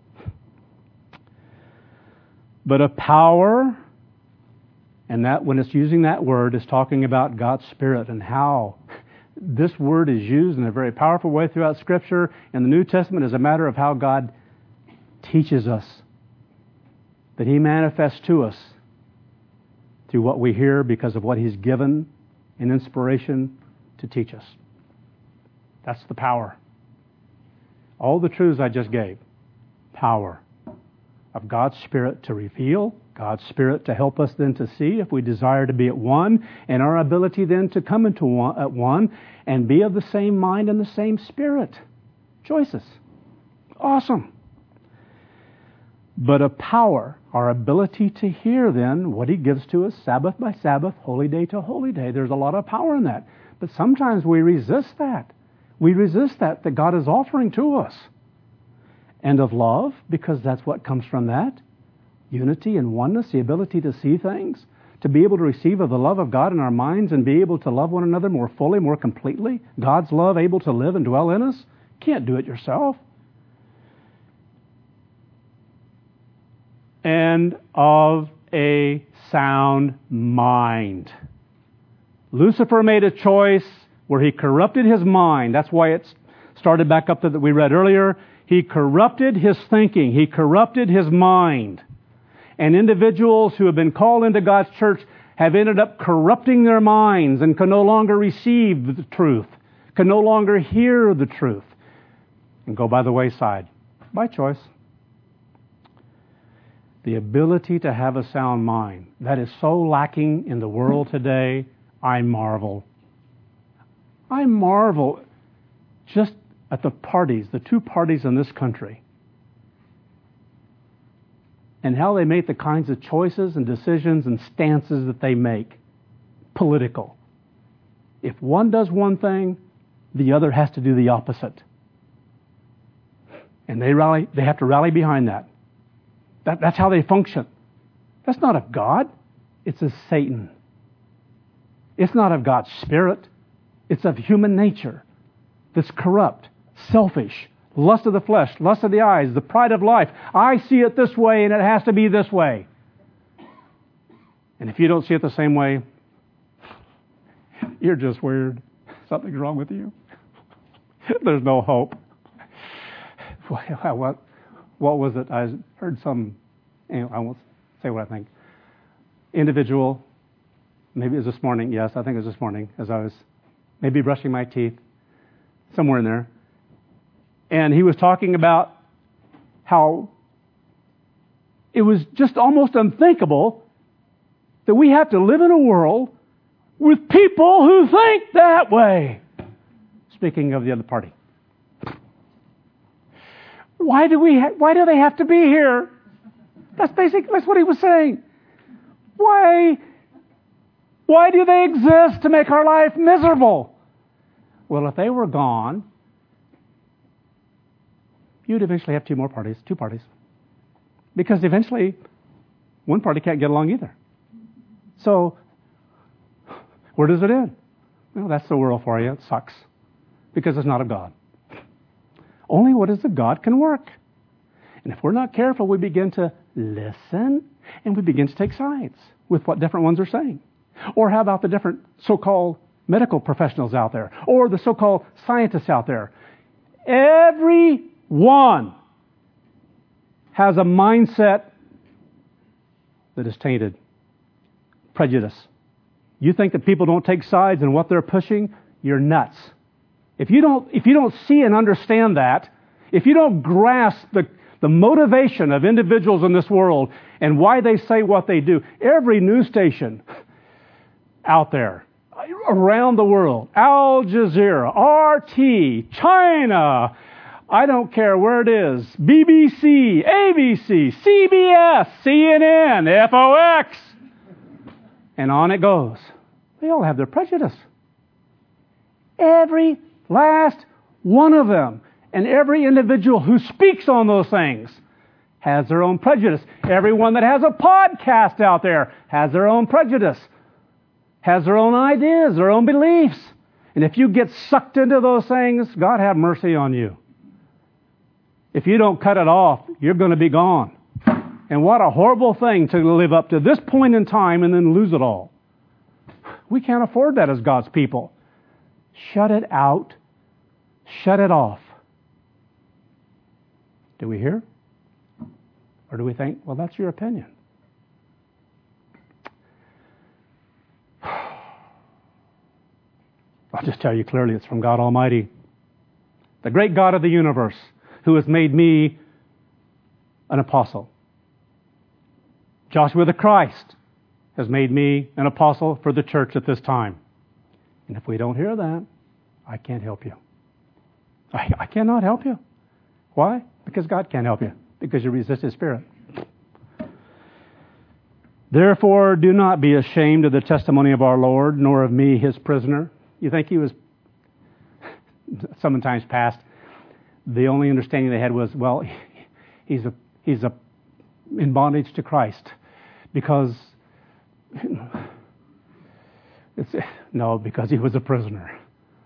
But a power, and that when it's using that word, is talking about God's Spirit and how this word is used in a very powerful way throughout Scripture. And the New Testament is a matter of how God teaches us, that He manifests to us through what we hear because of what He's given in inspiration to teach us. That's the power. All the truths I just gave, power of God's Spirit to reveal, God's Spirit to help us then to see if we desire to be at one, and our ability then to come into one, at one and be of the same mind and the same Spirit. Choices. Awesome. But a power, our ability to hear then what He gives to us Sabbath by Sabbath, holy day to holy day. There's a lot of power in that. But sometimes we resist that. We resist that that God is offering to us. And of love, because that's what comes from that. Unity and oneness, the ability to see things, to be able to receive of the love of God in our minds and be able to love one another more fully, more completely. God's love able to live and dwell in us. Can't do it yourself. And of a sound mind. Lucifer made a choice where he corrupted his mind. That's why it started back up that we read earlier. He corrupted his thinking. He corrupted his mind. And individuals who have been called into God's church have ended up corrupting their minds and can no longer receive the truth, can no longer hear the truth, and go by the wayside by choice. The ability to have a sound mind, that is so lacking in the world today, I marvel. I marvel just at the parties, the two parties in this country, and how they make the kinds of choices and decisions and stances that they make. Political. If one does one thing, the other has to do the opposite. And they rally, they have to rally behind that. That that's how they function. That's not of God. It's of Satan. It's not of God's Spirit. It's of human nature that's corrupt, selfish, lust of the flesh, lust of the eyes, the pride of life. I see it this way and it has to be this way. And if you don't see it the same way, you're just weird. Something's wrong with you. There's no hope. What, what was it? I heard some, anyway, I won't say what I think. Individual, maybe it was this morning, yes, I think it was this morning, as I was maybe brushing my teeth, somewhere in there. And he was talking about how it was just almost unthinkable that we have to live in a world with people who think that way. Speaking of the other party. Why do we ha- why do they have to be here? That's basically that's what he was saying. Why why do they exist to make our life miserable? Well, if they were gone, you'd eventually have two more parties, two parties. Because eventually, one party can't get along either. So, where does it end? Well, that's the world for you. It sucks. Because it's not of God. Only what is of God can work. And if we're not careful, we begin to listen and we begin to take sides with what different ones are saying. Or how about the different so-called medical professionals out there, or the so-called scientists out there? Every one has a mindset that is tainted. Prejudice. You think that people don't take sides in what they're pushing? You're nuts. If you don't, if you don't see and understand that, if you don't grasp the, the motivation of individuals in this world and why they say what they do, every news station out there, around the world, Al Jazeera, R T, China, I don't care where it is. B B C, A B C, C B S, C N N, F O X. And on it goes. They all have their prejudice. Every last one of them. And every individual who speaks on those things has their own prejudice. Everyone that has a podcast out there has their own prejudice, has their own ideas, their own beliefs. And if you get sucked into those things, God have mercy on you. If you don't cut it off, you're going to be gone. And what a horrible thing to live up to this point in time and then lose it all. We can't afford that as God's people. Shut it out. Shut it off. Do we hear? Or do we think, well, that's your opinion? I'll just tell you clearly, it's from God Almighty, the great God of the universe, who has made me an apostle. Joshua the Christ has made me an apostle for the church at this time. And if we don't hear that, I can't help you. I, I cannot help you. Why? Because God can't help you. Because you resist His Spirit. Therefore, do not be ashamed of the testimony of our Lord, nor of me, His prisoner. You think He was, sometimes past, the only understanding they had was, well, he's a he's a in bondage to Christ because it's no, because he was a prisoner.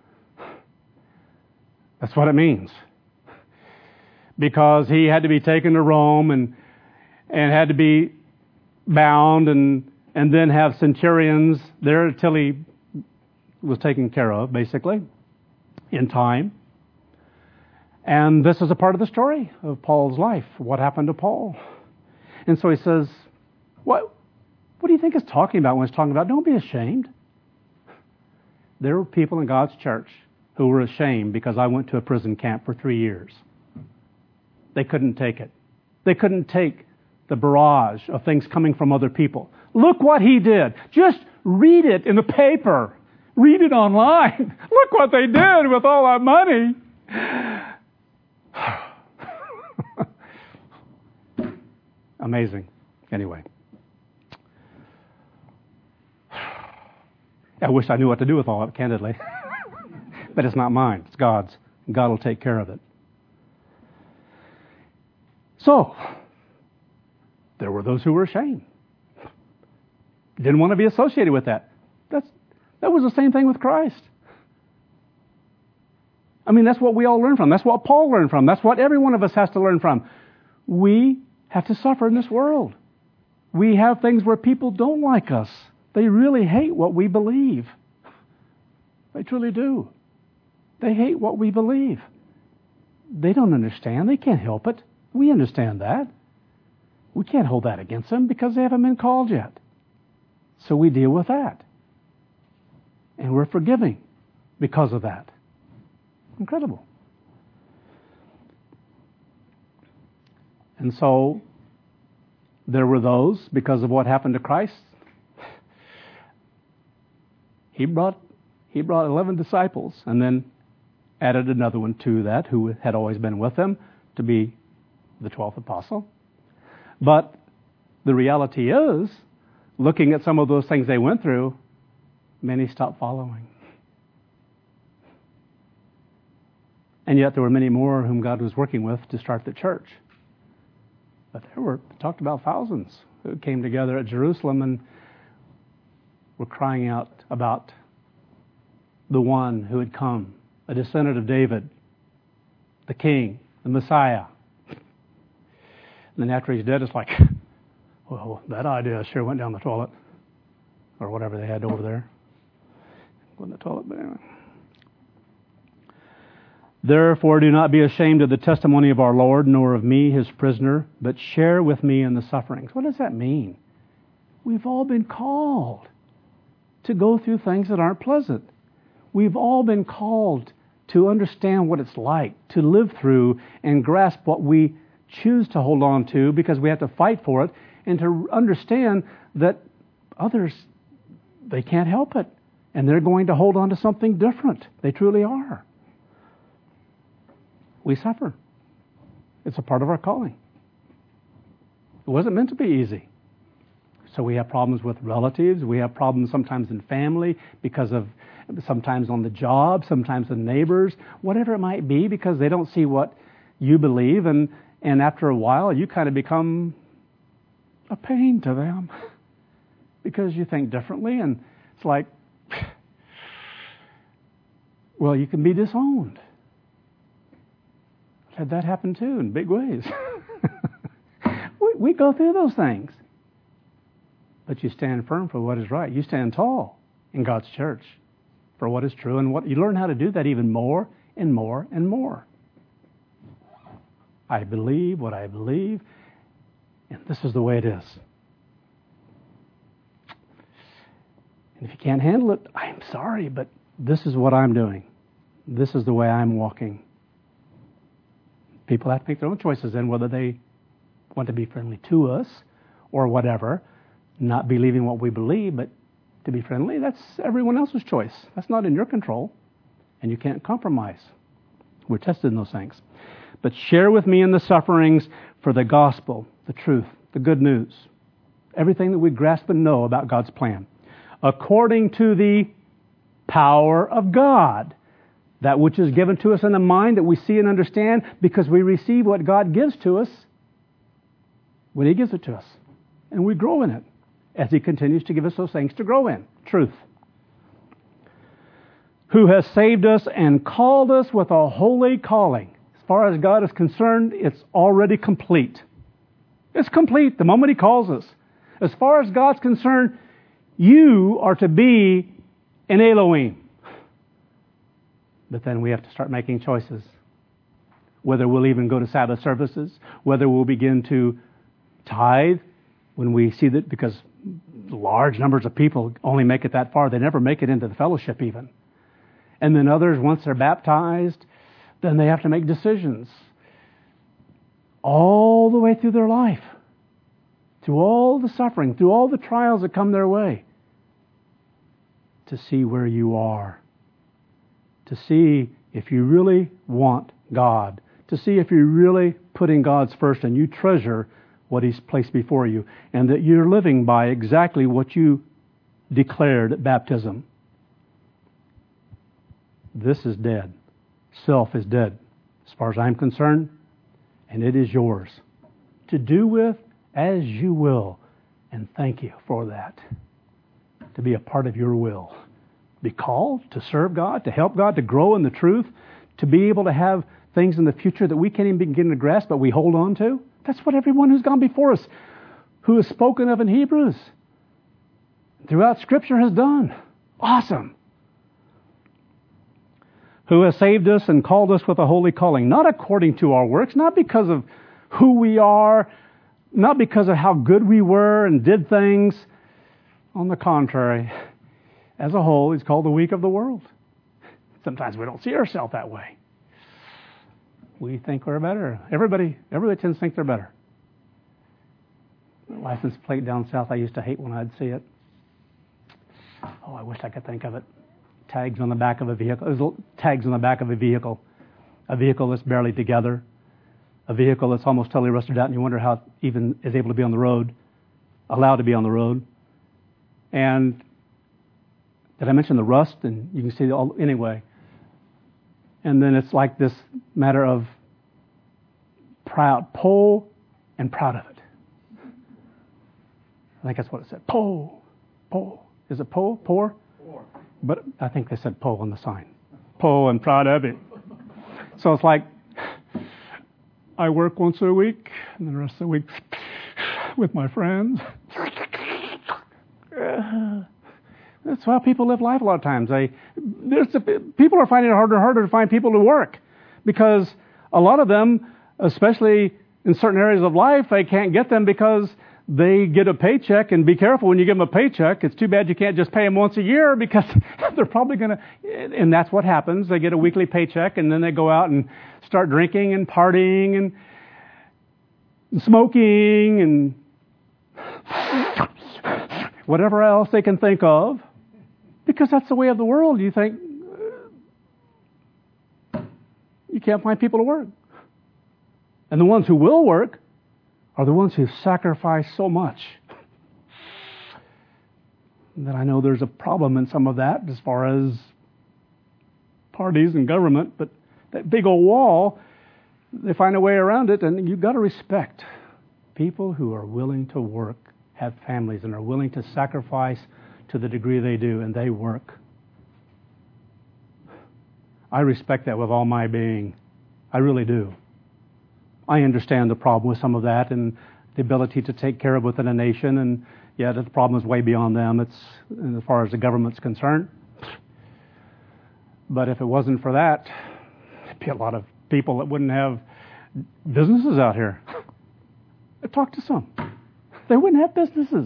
That's what it means. Because he had to be taken to Rome and and had to be bound and and then have centurions there until he was taken care of, basically, in time. And this is a part of the story of Paul's life, what happened to Paul. And so he says, what, what do you think he's talking about when he's talking about, don't be ashamed? There were people in God's church who were ashamed because I went to a prison camp for three years. They couldn't take it. They couldn't take the barrage of things coming from other people. Look what he did. Just read it in the paper. Read it online. Look what they did with all that money. Amazing. Anyway. I wish I knew what to do with all of it, candidly. But it's not mine. It's God's. God will take care of it. So, there were those who were ashamed. Didn't want to be associated with that. That's That was the same thing with Christ. I mean, that's what we all learn from. That's what Paul learned from. That's what every one of us has to learn from. We have to suffer in this world. We have things where people don't like us. They really hate what we believe. They truly do. They hate what we believe. They don't understand. They can't help it. We understand that. We can't hold that against them because they haven't been called yet. So we deal with that. And we're forgiving because of that. Incredible. And so there were those, because of what happened to Christ, he brought he brought eleven disciples and then added another one to that who had always been with him to be the twelfth apostle. But the reality is, looking at some of those things they went through, many stopped following. And yet there were many more whom God was working with to start the church. But there were, talked about thousands who came together at Jerusalem and were crying out about the one who had come, a descendant of David, the King, the Messiah. And then after he's dead, it's like, well, that idea sure went down the toilet. Or whatever they had over there. Went in the toilet, but anyway. Therefore, do not be ashamed of the testimony of our Lord, nor of me, his prisoner, but share with me in the sufferings. What does that mean? We've all been called to go through things that aren't pleasant. We've all been called to understand what it's like to live through and grasp what we choose to hold on to because we have to fight for it, and to understand that others, they can't help it. And they're going to hold on to something different. They truly are. we suffer. It's a part of our calling. It wasn't meant to be easy. So we have problems with relatives. We have problems sometimes in family because of, sometimes on the job, sometimes with neighbors, whatever it might be, because they don't see what you believe. And, and after a while, you kind of become a pain to them because you think differently. And it's like, well, you can be disowned. I've had that happen too in big ways. we, we go through those things. But you stand firm for what is right. You stand tall in God's church for what is true. And what you learn how to do that even more and more and more. I believe what I believe, and this is the way it is. And if you can't handle it, I'm sorry, but this is what I'm doing. This is the way I'm walking. People have to make their own choices then, whether they want to be friendly to us or whatever. Not believing what we believe, but to be friendly, that's everyone else's choice. That's not in your control, and you can't compromise. We're tested in those things. But share with me in the sufferings for the gospel, the truth, the good news, everything that we grasp and know about God's plan, according to the power of God, that which is given to us in the mind that we see and understand because we receive what God gives to us when He gives it to us, and we grow in it as He continues to give us those things to grow in. Truth. Who has saved us and called us with a holy calling. As far as God is concerned, it's already complete. It's complete the moment He calls us. As far as God's concerned, you are to be an Elohim. But then we have to start making choices. Whether we'll even go to Sabbath services, whether we'll begin to tithe when we see that, because large numbers of people only make it that far. They never make it into the fellowship even. And then others, once they're baptized, then they have to make decisions all the way through their life, through all the suffering, through all the trials that come their way, to see where you are, to see if you really want God, to see if you're really putting God's first and you treasure what He's placed before you, and that you're living by exactly what you declared at baptism. This is dead. Self is dead, as far as I'm concerned, and it is yours to do with as you will. And thank you for that, to be a part of your will. Be called to serve God, to help God, to grow in the truth, to be able to have things in the future that we can't even begin to grasp, but we hold on to. That's what everyone who's gone before us, who is spoken of in Hebrews, throughout Scripture has done. Awesome. Who has saved us and called us with a holy calling, not according to our works, not because of who we are, not because of how good we were and did things. On the contrary, as a whole, He's called the weak of the world. Sometimes we don't see ourselves that way. We think we're better. Everybody, everybody tends to think they're better. The license plate down south, I used to hate when I'd see it. Oh, I wish I could think of it. Tags on the back of a vehicle. There's tags on the back of a vehicle. A vehicle that's barely together. A vehicle that's almost totally rusted out, and you wonder how it even is able to be on the road, allowed to be on the road. And did I mention the rust? And you can see all anyway. And then it's like this matter of proud, po and proud of it. I think that's what it said. Po, po. Is it po, poor? Poor. But I think they said po on the sign. Po and proud of it. So it's like, I work once a week, and the rest of the week with my friends. That's how people live life a lot of times. They, there's a, people are finding it harder and harder to find people to work because a lot of them, especially in certain areas of life, they can't get them because they get a paycheck. And be careful when you give them a paycheck. It's too bad you can't just pay them once a year because they're probably going to, and that's what happens. They get a weekly paycheck and then they go out and start drinking and partying and, and smoking and whatever else they can think of. Because that's the way of the world. You think, you You can't find people to work. And the ones who will work are the ones who sacrifice so much. That I know there's a problem in some of that as far as parties and government, but that big old wall, they find a way around it, and you've got to respect people who are willing to work, have families, and are willing to sacrifice to the degree they do, and they work. I respect that with all my being. I really do. I understand the problem with some of that and the ability to take care of within a nation, and yeah, the problem is way beyond them. It's as far as the government's concerned. But if it wasn't for that, there'd be a lot of people that wouldn't have businesses out here. I talked to some. They wouldn't have businesses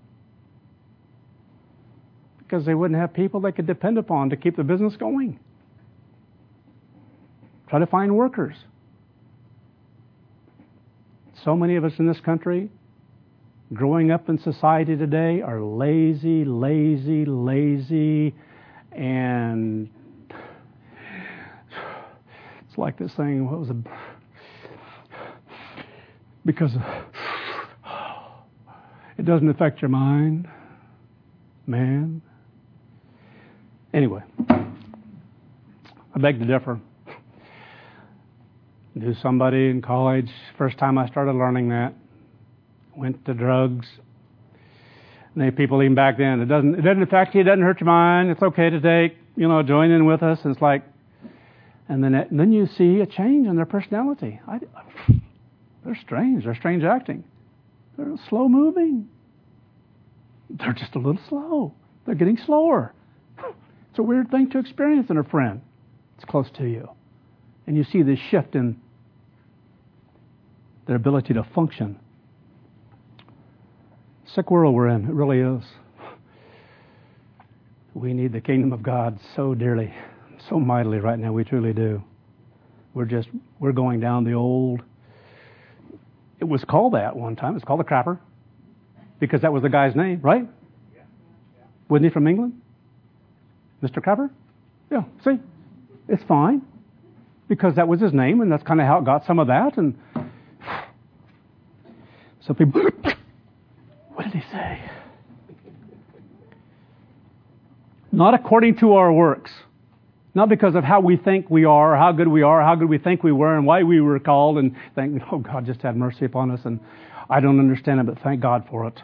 because they wouldn't have people they could depend upon to keep the business going. Try to find workers. So many of us in this country, growing up in society today, are lazy, lazy, lazy, and it's like this thing, what was it? Because it doesn't affect your mind, man. Anyway, I beg to differ. Knew somebody in college, first time I started learning that, went to drugs. And they people even back then, it doesn't it doesn't affect you, it doesn't hurt your mind, it's okay to take, you know, join in with us. And it's like, and then it, and then you see a change in their personality. I, they're strange, they're strange acting. They're slow moving. They're just a little slow. They're getting slower. It's a weird thing to experience in a friend. It's close to you. And you see this shift in their ability to function. Sick world we're in, it really is. We need the kingdom of God so dearly, so mightily right now, we truly do. We're just, we're going down the old, it was called that one time, it's called the crapper, because that was the guy's name, right? Yeah. Yeah. Wasn't he from England? Mister Crapper? Yeah, see, it's fine. Because that was his name, and that's kind of how it got some of that. And some people, what did he say? Not according to our works. Not because of how we think we are, or how good we are, or how good we think we were, and why we were called, and think, oh, God just had mercy upon us, and I don't understand it, but thank God for it.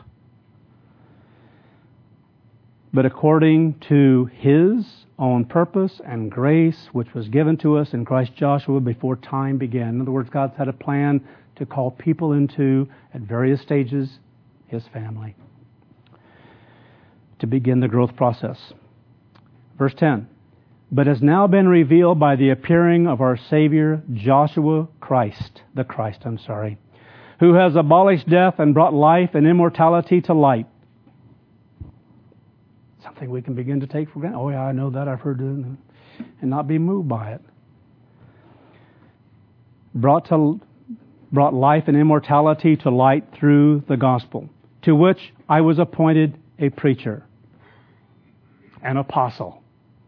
But according to His own purpose and grace, which was given to us in Christ Joshua before time began. In other words, God's had a plan to call people into, at various stages, His family, to begin the growth process. Verse ten, but has now been revealed by the appearing of our Savior, Joshua Christ, the Christ, I'm sorry, who has abolished death and brought life and immortality to light. Something we can begin to take for granted. Oh yeah, I know that, I've heard it, and not be moved by it. Brought to brought life and immortality to light through the gospel, to which I was appointed a preacher, an apostle.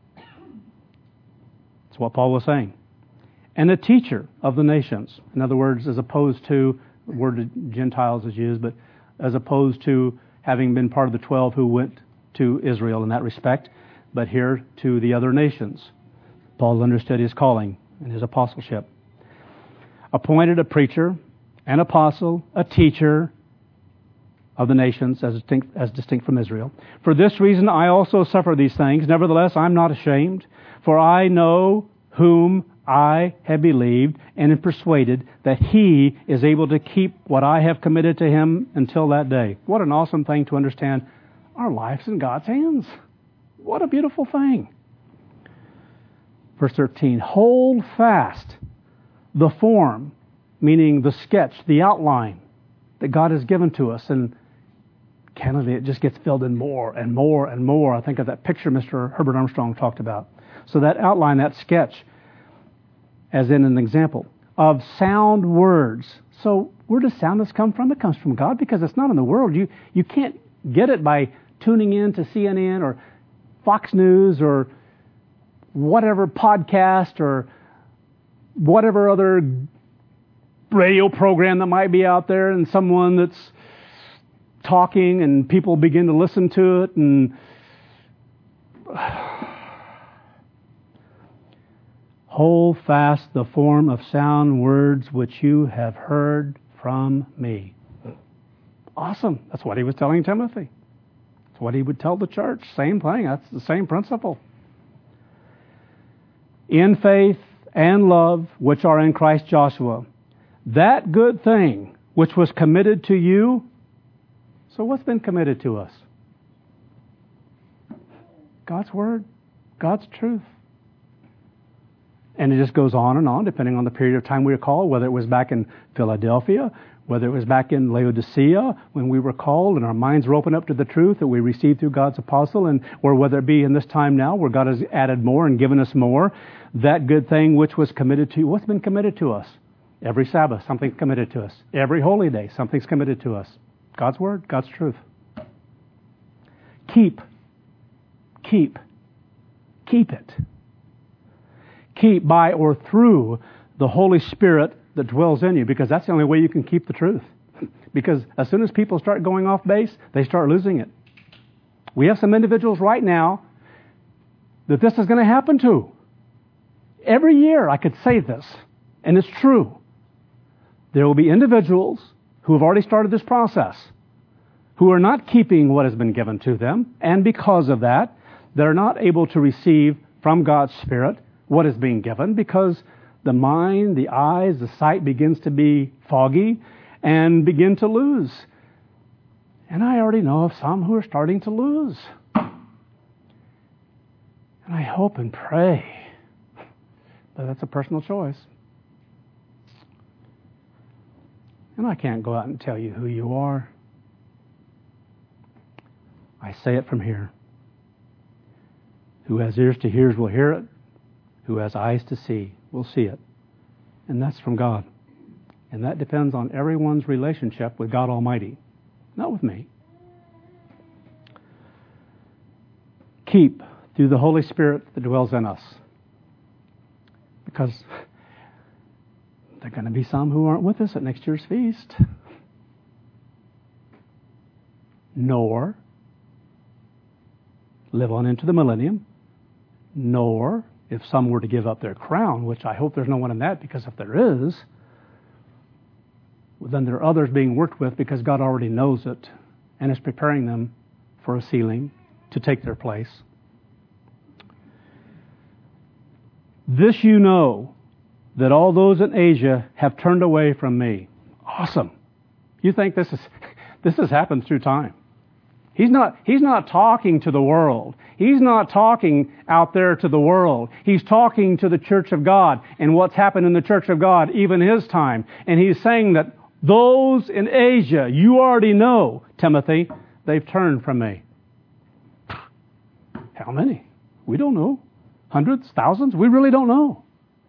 That's what Paul was saying. And a teacher of the nations. In other words, as opposed to, the word Gentiles is used, but as opposed to having been part of the twelve who went to Israel in that respect, but here to the other nations. Paul understood his calling and his apostleship. Appointed a preacher, an apostle, a teacher of the nations as distinct, as distinct from Israel. For this reason I also suffer these things. Nevertheless, I'm not ashamed, for I know whom I have believed and am persuaded that He is able to keep what I have committed to Him until that day. What an awesome thing to understand. Our life's in God's hands. What a beautiful thing. Verse thirteen, hold fast the form, meaning the sketch, the outline that God has given to us. And candidly, it just gets filled in more and more and more. I think of that picture Mister Herbert Armstrong talked about. So that outline, that sketch, as in an example, of sound words. So where does soundness come from? It comes from God because it's not in the world. You, you can't get it by tuning in to C N N or Fox News or whatever podcast or whatever other radio program that might be out there, and someone that's talking and people begin to listen to it, and hold fast the form of sound words which you have heard from me. Awesome. That's what he was telling Timothy. That's what he would tell the church. Same thing. That's the same principle. In faith and love which are in Christ Joshua, that good thing which was committed to you. So what's been committed to us? God's Word, God's truth. And it just goes on and on, depending on the period of time we recall, whether it was back in Philadelphia, whether it was back in Laodicea, when we were called and our minds were opened up to the truth that we received through God's apostle, and or whether it be in this time now, where God has added more and given us more, that good thing which was committed to you. What's been committed to us? Every Sabbath, something's committed to us. Every holy day, something's committed to us. God's Word, God's truth. Keep. Keep. Keep it. Keep by or through the Holy Spirit that dwells in you, because that's the only way you can keep the truth. Because as soon as people start going off base, they start losing it. We have some individuals right now that this is going to happen to. Every year I could say this, and it's true. There will be individuals who have already started this process, who are not keeping what has been given to them, and because of that, they're not able to receive from God's Spirit what is being given, because the mind, the eyes, the sight begins to be foggy and begin to lose. And I already know of some who are starting to lose. And I hope and pray that that's a personal choice. And I can't go out and tell you who you are. I say it from here. Who has ears to hear will hear it. Who has eyes to see will see it. And that's from God. And that depends on everyone's relationship with God Almighty, not with me. Keep through the Holy Spirit that dwells in us. Because there are going to be some who aren't with us at next year's feast. Nor live on into the millennium. Nor, if some were to give up their crown, which I hope there's no one in that, because if there is, well, then there are others being worked with, because God already knows it and is preparing them for a sealing to take their place. This you know, that all those in Asia have turned away from me. Awesome. You think this is this has happened through time. He's not, he's not talking to the world. He's not talking out there to the world. He's talking to the church of God and what's happened in the church of God, even his time. And he's saying that those in Asia, you already know, Timothy, they've turned from me. How many? We don't know. Hundreds? Thousands? We really don't know.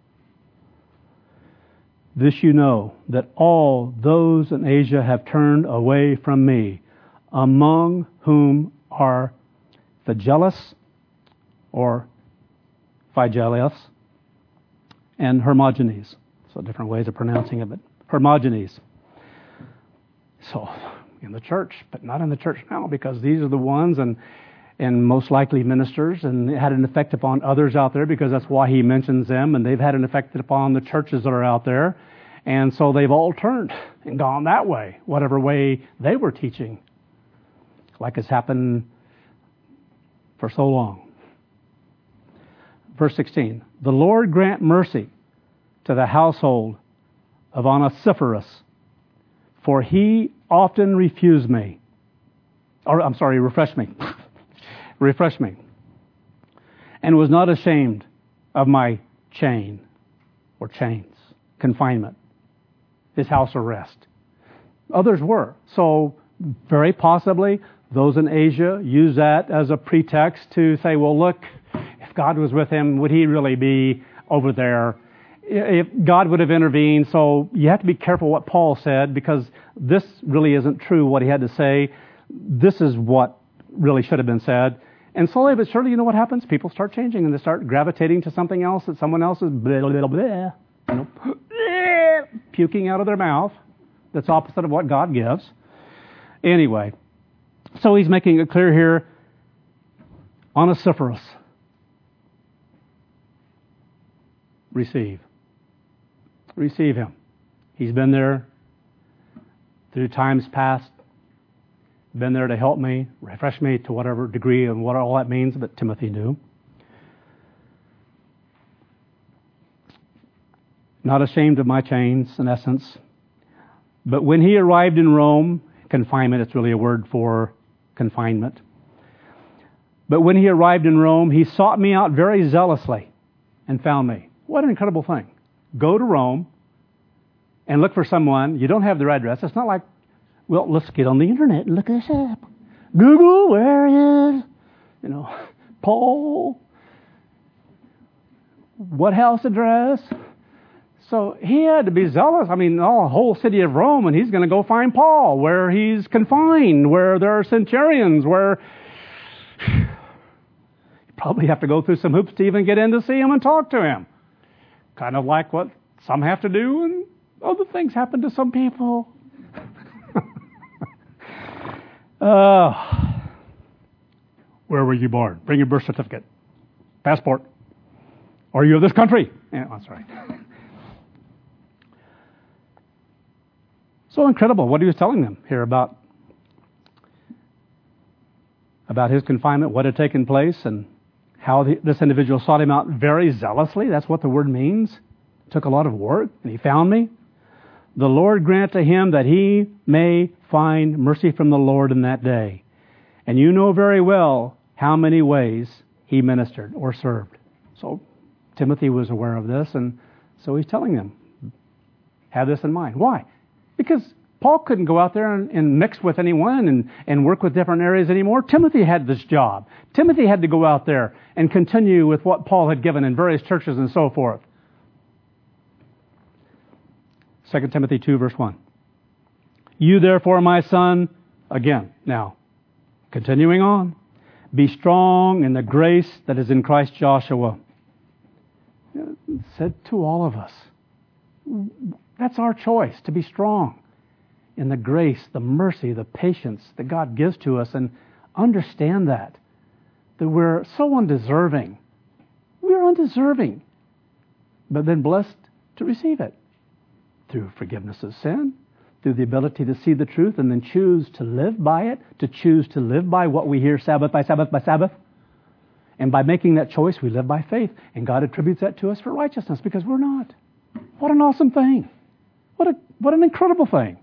This you know, that all those in Asia have turned away from me, among whom are Phygellus, or Phygellus, and Hermogenes. So different ways of pronouncing it, but Hermogenes. So, in the church, but not in the church now, because these are the ones, and and most likely ministers, and it had an effect upon others out there, because that's why he mentions them, and they've had an effect upon the churches that are out there. And so they've all turned and gone that way, whatever way they were teaching, like has happened for so long. Verse sixteen, the Lord grant mercy to the household of Onesiphorus, for he often refused me. Or, I'm sorry, refresh me. refresh me. And was not ashamed of my chain, or chains, confinement, his house arrest. Others were. So, very possibly, those in Asia use that as a pretext to say, well, look, if God was with him, would he really be over there? If God would have intervened. So you have to be careful what Paul said, because this really isn't true what he had to say. This is what really should have been said. And slowly but surely, you know what happens? People start changing and they start gravitating to something else that someone else is blah, blah, blah, blah, you know, puking out of their mouth. That's opposite of what God gives. Anyway, so he's making it clear here, Onesiphorus, receive. Receive him. He's been there through times past, been there to help me, refresh me to whatever degree and what all that means, but Timothy knew. Not ashamed of my chains, in essence. But when he arrived in Rome, confinement, it's really a word for confinement. But when he arrived in Rome, he sought me out very zealously and found me. What an incredible thing. Go to Rome and look for someone. You don't have their address. It's not like, well, let's get on the internet and look this up. Google, where is, you know, Paul? What house address? So he had to be zealous. I mean, all the whole city of Rome, and he's going to go find Paul, where he's confined, where there are centurions, where you probably have to go through some hoops to even get in to see him and talk to him. Kind of like what some have to do, and other things happen to some people. uh, where were you born? Bring your birth certificate, passport. Are you of this country? Yeah, that's right. So incredible what he was telling them here about about his confinement, what had taken place, and how the, this individual sought him out very zealously. That's what the word means. It took a lot of work, and he found me. The Lord grant to him that he may find mercy from the Lord in that day. And you know very well how many ways he ministered or served. So Timothy was aware of this, and so he's telling them, have this in mind. Why? Because Paul couldn't go out there and, and mix with anyone and, and work with different areas anymore. Timothy had this job. Timothy had to go out there and continue with what Paul had given in various churches and so forth. Second Timothy two, verse one. You therefore, my son, again, now, continuing on, be strong in the grace that is in Christ Joshua. It said to all of us. That's our choice, to be strong in the grace, the mercy, the patience that God gives to us, and understand that, that we're so undeserving. We're undeserving, but then blessed to receive it through forgiveness of sin, through the ability to see the truth and then choose to live by it, to choose to live by what we hear Sabbath by Sabbath by Sabbath. And by making that choice, we live by faith, and God attributes that to us for righteousness because we're not. What an awesome thing. What a what an incredible thing.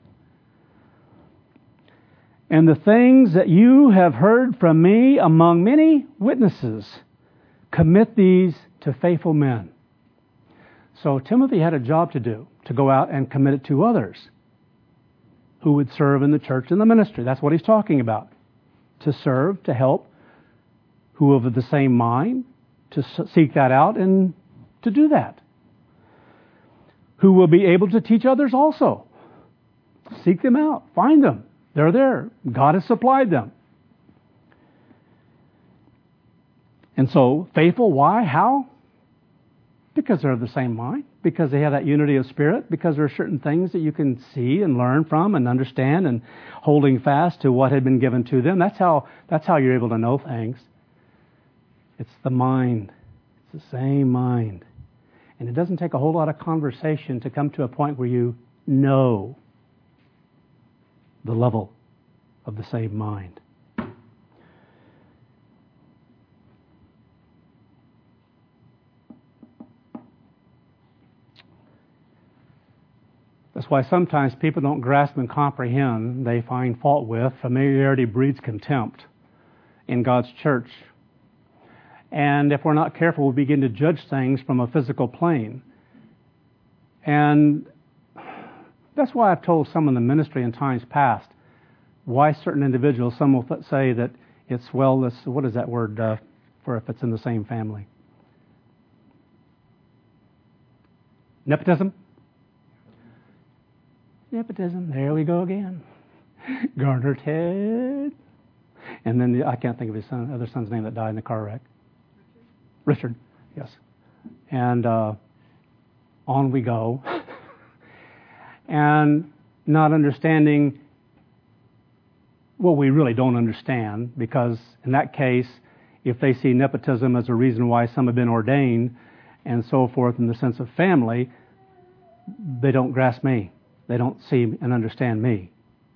And the things that you have heard from me among many witnesses, commit these to faithful men. So Timothy had a job to do, to go out and commit it to others who would serve in the church and the ministry. That's what he's talking about. To serve, to help, who are of the same mind, to seek that out and to do that. Who will be able to teach others also. Seek them out. Find them. They're there. God has supplied them. And so, faithful, why? How? Because they're of the same mind. Because they have that unity of spirit. Because there are certain things that you can see and learn from and understand, and holding fast to what had been given to them. That's how, that's how you're able to know things. It's the mind. It's the same mind. And it doesn't take a whole lot of conversation to come to a point where you know the level of the same mind. That's why sometimes people don't grasp and comprehend. They find fault with. Familiarity breeds contempt in God's church. And if we're not careful, we begin to judge things from a physical plane. And that's why I've told some in the ministry in times past why certain individuals, some will th- say that it's, well, this, what is that word uh, for if it's in the same family? Nepotism? Nepotism, there we go again. Garner Ted. And then the, I can't think of his son, other son's name that died in the car wreck. Richard, yes. And uh, on we go. And not understanding what we really don't understand, because in that case, if they see nepotism as a reason why some have been ordained and so forth in the sense of family, they don't grasp me. They don't see and understand me.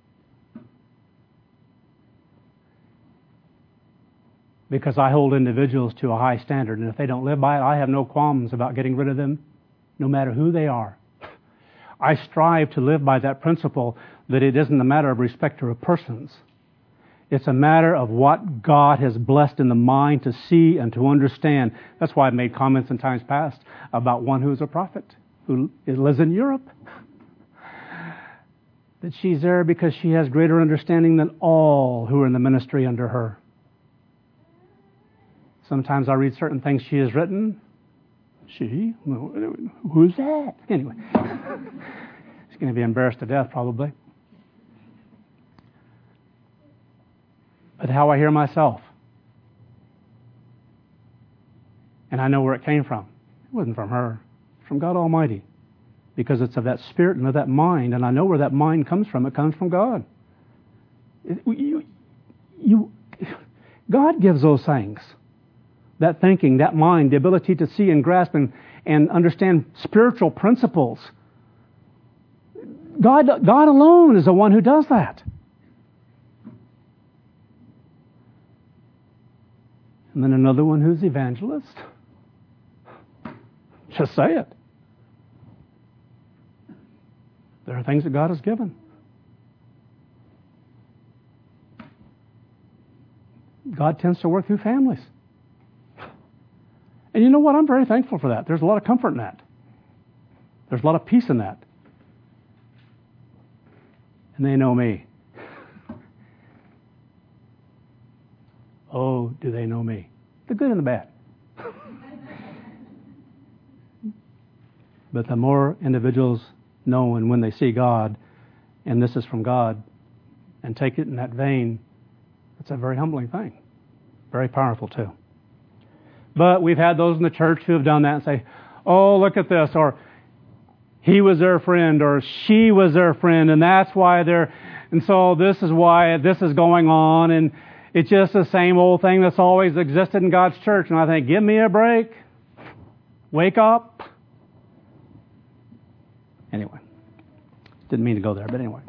Because I hold individuals to a high standard, and if they don't live by it, I have no qualms about getting rid of them, no matter who they are. I strive to live by that principle that it isn't a matter of respect of persons. It's a matter of what God has blessed in the mind to see and to understand. That's why I've made comments in times past about one who's a prophet, who lives in Europe. That she's there because she has greater understanding than all who are in the ministry under her. Sometimes I read certain things she has written. She? Who's that? Anyway. She's going to be embarrassed to death, probably. But how I hear myself. And I know where it came from. It wasn't from her. It's from God Almighty. Because it's of that spirit and of that mind. And I know where that mind comes from. It comes from God. It, you, you, God gives those things. That thinking, that mind, the ability to see and grasp and, and understand spiritual principles. God, God alone is the one who does that. And then another one who's evangelist. Just say it. There are things that God has given. God tends to work through families. And you know what? I'm very thankful for that. There's a lot of comfort in that. There's a lot of peace in that. And they know me. Oh, do they know me? The good and the bad. But the more individuals know and when they see God, and this is from God, and take it in that vein, it's a very humbling thing. Very powerful too. But we've had those in the church who have done that and say, oh, look at this, or he was their friend, or she was their friend, and that's why they're, and so this is why this is going on, and it's just the same old thing that's always existed in God's church. And I think, give me a break. Wake up. Anyway, didn't mean to go there, but anyway.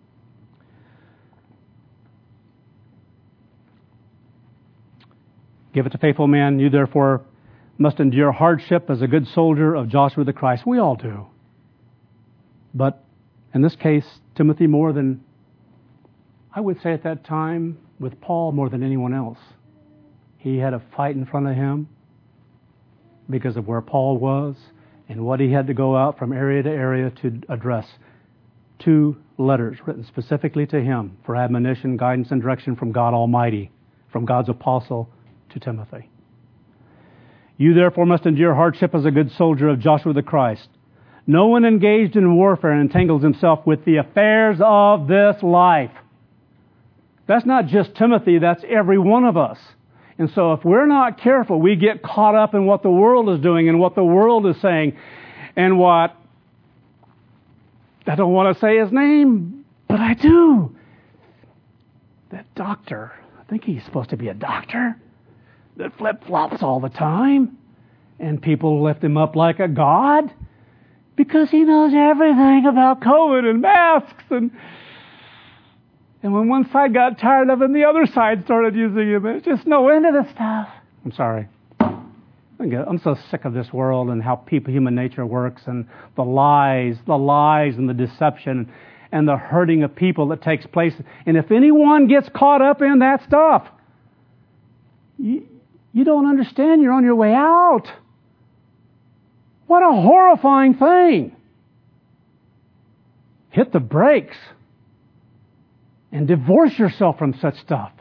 Give it to faithful men. You therefore must endure hardship as a good soldier of Joshua the Christ. We all do. But in this case, Timothy more than, I would say at that time, with Paul more than anyone else. He had a fight in front of him because of where Paul was and what he had to go out from area to area to address. Two letters written specifically to him for admonition, guidance, and direction from God Almighty, from God's apostle to Timothy. You therefore must endure hardship as a good soldier of Joshua the Christ. No one engaged in warfare entangles himself with the affairs of this life. That's not just Timothy, that's every one of us. And so if we're not careful, we get caught up in what the world is doing and what the world is saying and what, I don't want to say his name, but I do. That doctor, I think he's supposed to be a doctor, that flip-flops all the time, and people lift him up like a god because he knows everything about COVID and masks. And and when one side got tired of him, the other side started using him. It's just no end of this stuff. I'm sorry. I'm so sick of this world and how people, human nature works, and the lies, the lies and the deception and the hurting of people that takes place. And if anyone gets caught up in that stuff, you, you don't understand. You're on your way out. What a horrifying thing. Hit the brakes and divorce yourself from such stuff.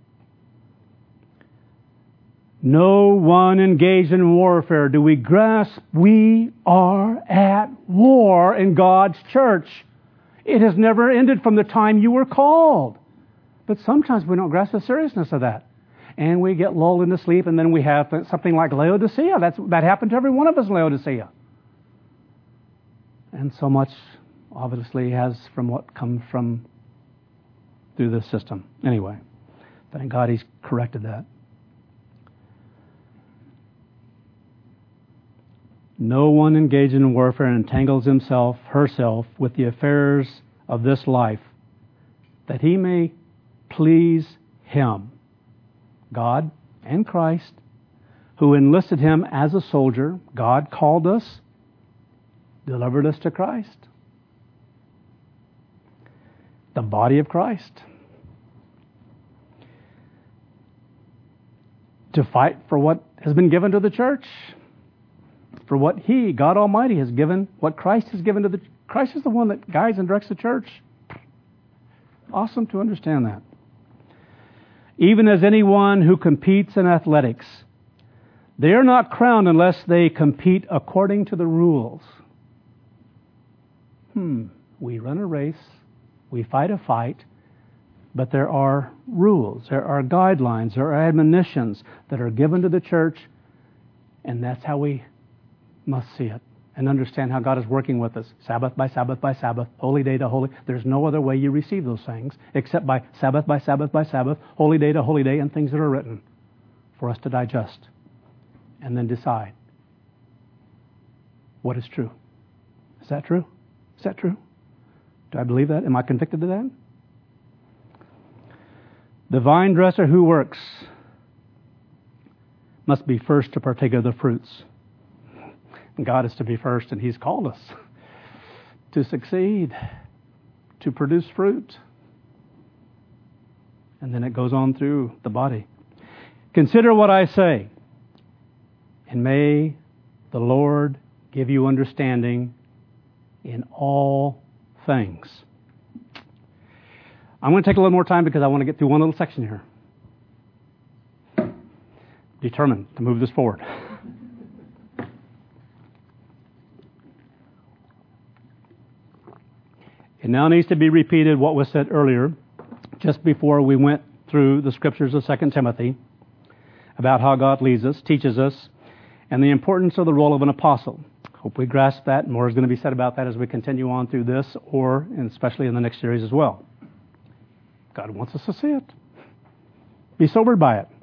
No one engaged in warfare. Do we grasp? We are at war in God's church. It has never ended from the time you were called. But sometimes we don't grasp the seriousness of that. And we get lulled into sleep, and then we have something like Laodicea. That's, that happened to every one of us in Laodicea. and so much obviously has from what comes from through this system. Anyway, thank God He's corrected that. No one engaged in warfare entangles himself, herself, with the affairs of this life, that he may please Him, God and Christ, who enlisted him as a soldier. God called us, delivered us to Christ. The body of Christ. To fight for what has been given to the church. For what He, God Almighty, has given, what Christ has given to the... Christ is the one that guides and directs the church. Awesome to understand that. Even as anyone who competes in athletics, they are not crowned unless they compete according to the rules. Hmm. We run a race. We fight a fight. But there are rules. There are guidelines. There are admonitions that are given to the church. And that's how we must see it and understand how God is working with us. Sabbath by Sabbath by Sabbath, holy day to holy. There's no other way you receive those things except by Sabbath by Sabbath by Sabbath, holy day to holy day, and things that are written for us to digest and then decide what is true. Is that true? Is that true? Do I believe that? Am I convicted of that? The vine dresser who works must be first to partake of the fruits. God is to be first, and He's called us to succeed, to produce fruit. And then it goes on through the body. Consider what I say, and may the Lord give you understanding in all things. I'm going to take a little more time because I want to get through one little section here. Determined to move this forward. It now needs to be repeated what was said earlier, just before we went through the scriptures of Second Timothy, about how God leads us, teaches us, and the importance of the role of an apostle. Hope we grasp that. More is going to be said about that as we continue on through this, or and especially in the next series as well. God wants us to see it. Be sobered by it.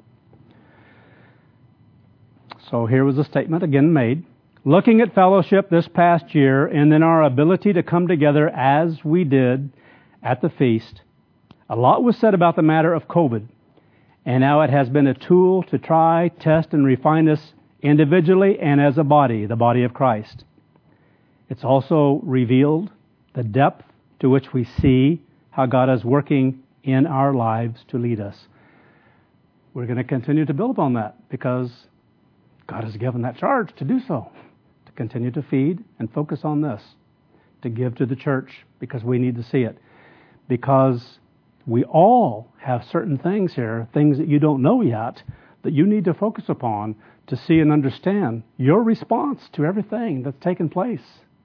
So here was a statement again made. Looking at fellowship this past year and then our ability to come together as we did at the feast, a lot was said about the matter of COVID, and how it has been a tool to try, test, and refine us individually and as a body, the body of Christ. It's also revealed the depth to which we see how God is working in our lives to lead us. We're going to continue to build upon that because God has given that charge to do so. Continue to feed and focus on this, to give to the church because we need to see it. Because we all have certain things here, things that you don't know yet, that you need to focus upon to see and understand your response to everything that's taken place.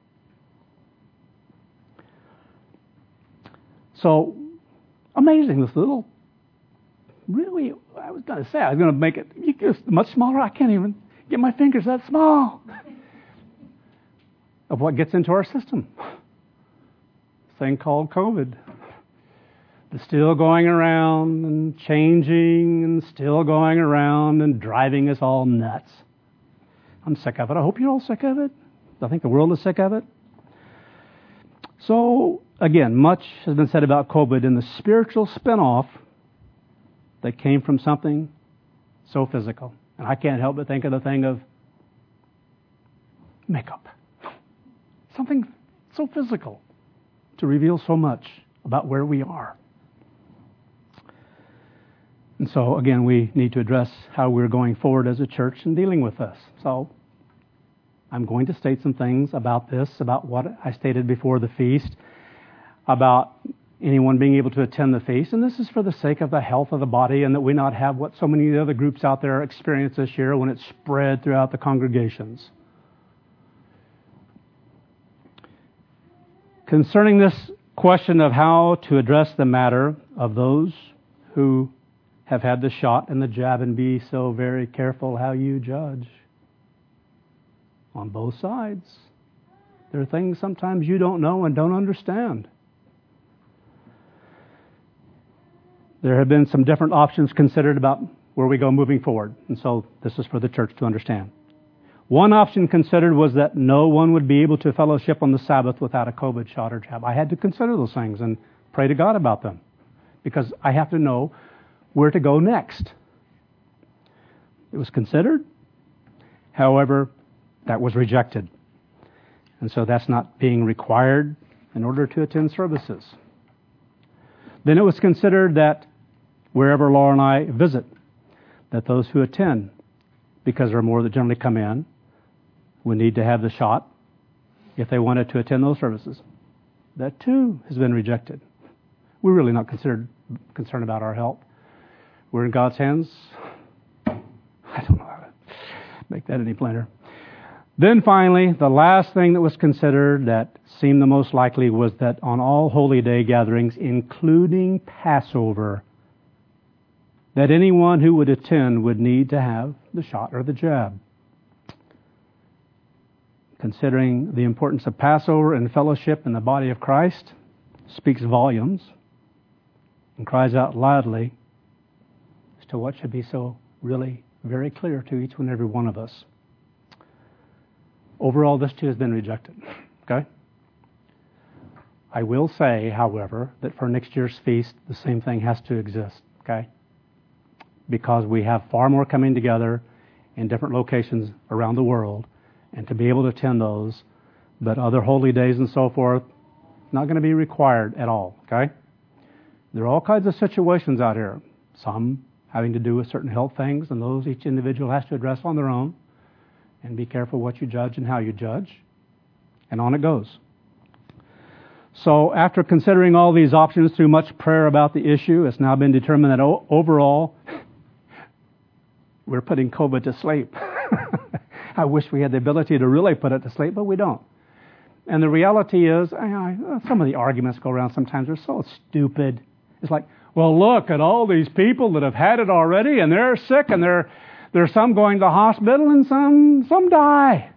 So, amazing, this little, really, I was going to say, I was going to make it much smaller. I can't even get my fingers that small. Of what gets into our system. This thing called COVID. It's still going around and changing and still going around and driving us all nuts. I'm sick of it. I hope you're all sick of it. I think the world is sick of it. So, again, much has been said about COVID and the spiritual spin-off that came from something so physical. And I can't help but think of the thing of makeup. Something so physical to reveal so much about where we are. And so, again, we need to address how we're going forward as a church and dealing with this. So, I'm going to state some things about this, about what I stated before the feast, about anyone being able to attend the feast. And this is for the sake of the health of the body and that we not have what so many other groups out there experienced this year when it spread throughout the congregations. Concerning this question of how to address the matter of those who have had the shot and the jab, and be so very careful how you judge on both sides. There are things sometimes you don't know and don't understand. There have been some different options considered about where we go moving forward. And so this is for the church to understand. One option considered was that no one would be able to fellowship on the Sabbath without a COVID shot or jab. I had to consider those things and pray to God about them because I have to know where to go next. It was considered. However, that was rejected. And so that's not being required in order to attend services. Then it was considered that wherever Laura and I visit, that those who attend, because there are more that generally come in, would need to have the shot if they wanted to attend those services. That too has been rejected. We're really not considered concerned about our health. We're in God's hands. I don't know how to make that any plainer. Then finally, the last thing that was considered that seemed the most likely was that on all holy day gatherings, including Passover, that anyone who would attend would need to have the shot or the jab. Considering the importance of Passover and fellowship in the body of Christ, speaks volumes and cries out loudly as to what should be so really very clear to each and every one of us. Overall, this too has been rejected. Okay? I will say, however, that for next year's feast, the same thing has to exist. Okay? Because we have far more coming together in different locations around the world, and to be able to attend those, but other holy days and so forth, not going to be required at all. Okay? There are all kinds of situations out here. Some having to do with certain health things, and those each individual has to address on their own. And be careful what you judge and how you judge. And on it goes. So after considering all these options through much prayer about the issue, it's now been determined that o- overall, we're putting COVID to sleep. I wish we had the ability to really put it to sleep, but we don't. And the reality is, I, I, some of the arguments go around sometimes are so stupid. It's like, well, look at all these people that have had it already, and they're sick, and they're There's some going to the hospital and some some die.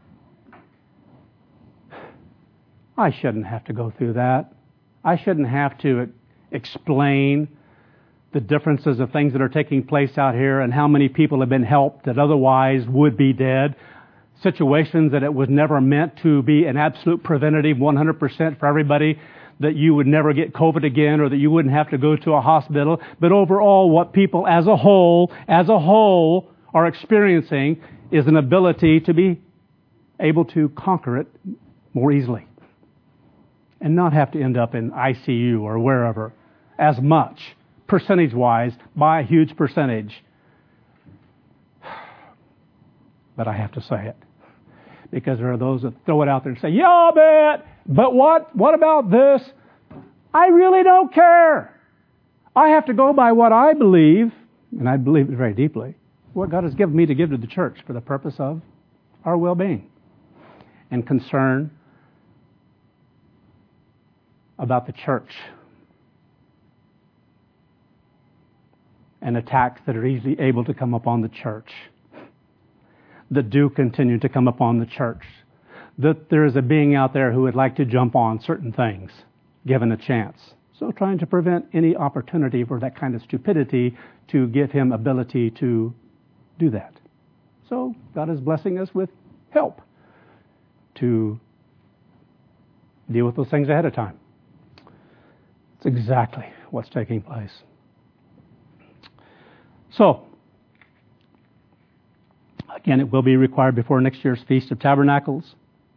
I shouldn't have to go through that. I shouldn't have to explain the differences of things that are taking place out here and how many people have been helped that otherwise would be dead. Situations that it was never meant to be an absolute preventative one hundred percent for everybody, that you would never get COVID again or that you wouldn't have to go to a hospital. But overall, what people as a whole, as a whole, are experiencing is an ability to be able to conquer it more easily and not have to end up in I C U or wherever as much, percentage-wise, by a huge percentage. But I have to say it because there are those that throw it out there and say, yeah, I'll bet, but what? What about this? I really don't care. I have to go by what I believe, and I believe it very deeply, what God has given me to give to the church for the purpose of our well-being and concern about the church and attacks that are easily able to come upon the church, that do continue to come upon the church, that there is a being out there who would like to jump on certain things given a chance. So trying to prevent any opportunity for that kind of stupidity to give him ability to do that. So God is blessing us with help to deal with those things ahead of time. It's exactly what's taking place. So, again, it will be required before next year's Feast of Tabernacles.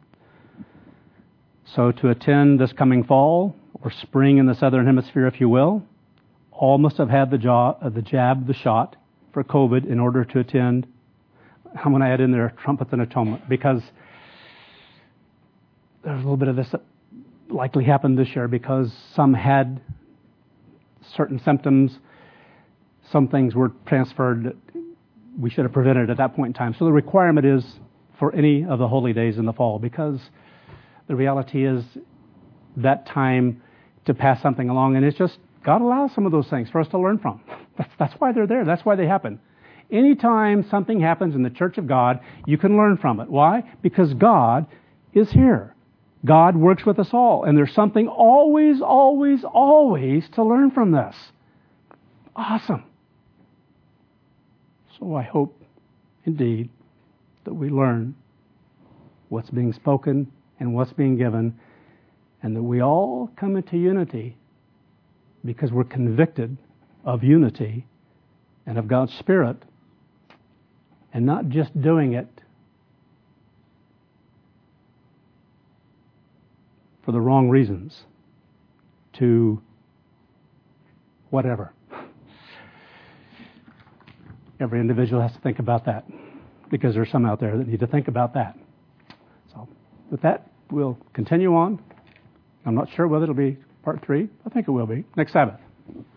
So to attend this coming fall, or spring in the southern hemisphere, if you will, all must have had the, jaw, uh, the jab, the shot, for COVID in order to attend. I'm going to add in there trumpets and atonement because there's a little bit of this that likely happened this year because some had certain symptoms. Some things were transferred that we should have prevented at that point in time. So the requirement is for any of the holy days in the fall because the reality is that time to pass something along, and it's just God allows some of those things for us to learn from. That's, that's why they're there. That's why they happen. Anytime something happens in the church of God, you can learn from it. Why? Because God is here. God works with us all, and there's something always, always, always to learn from this. Awesome. So I hope, indeed, that we learn what's being spoken and what's being given, and that we all come into unity because we're convicted of unity and of God's Spirit, and not just doing it for the wrong reasons, to whatever. Every individual has to think about that, because there's some out there that need to think about that. So with that, we'll continue on. I'm not sure whether it'll be part three. I think it will be next Sabbath.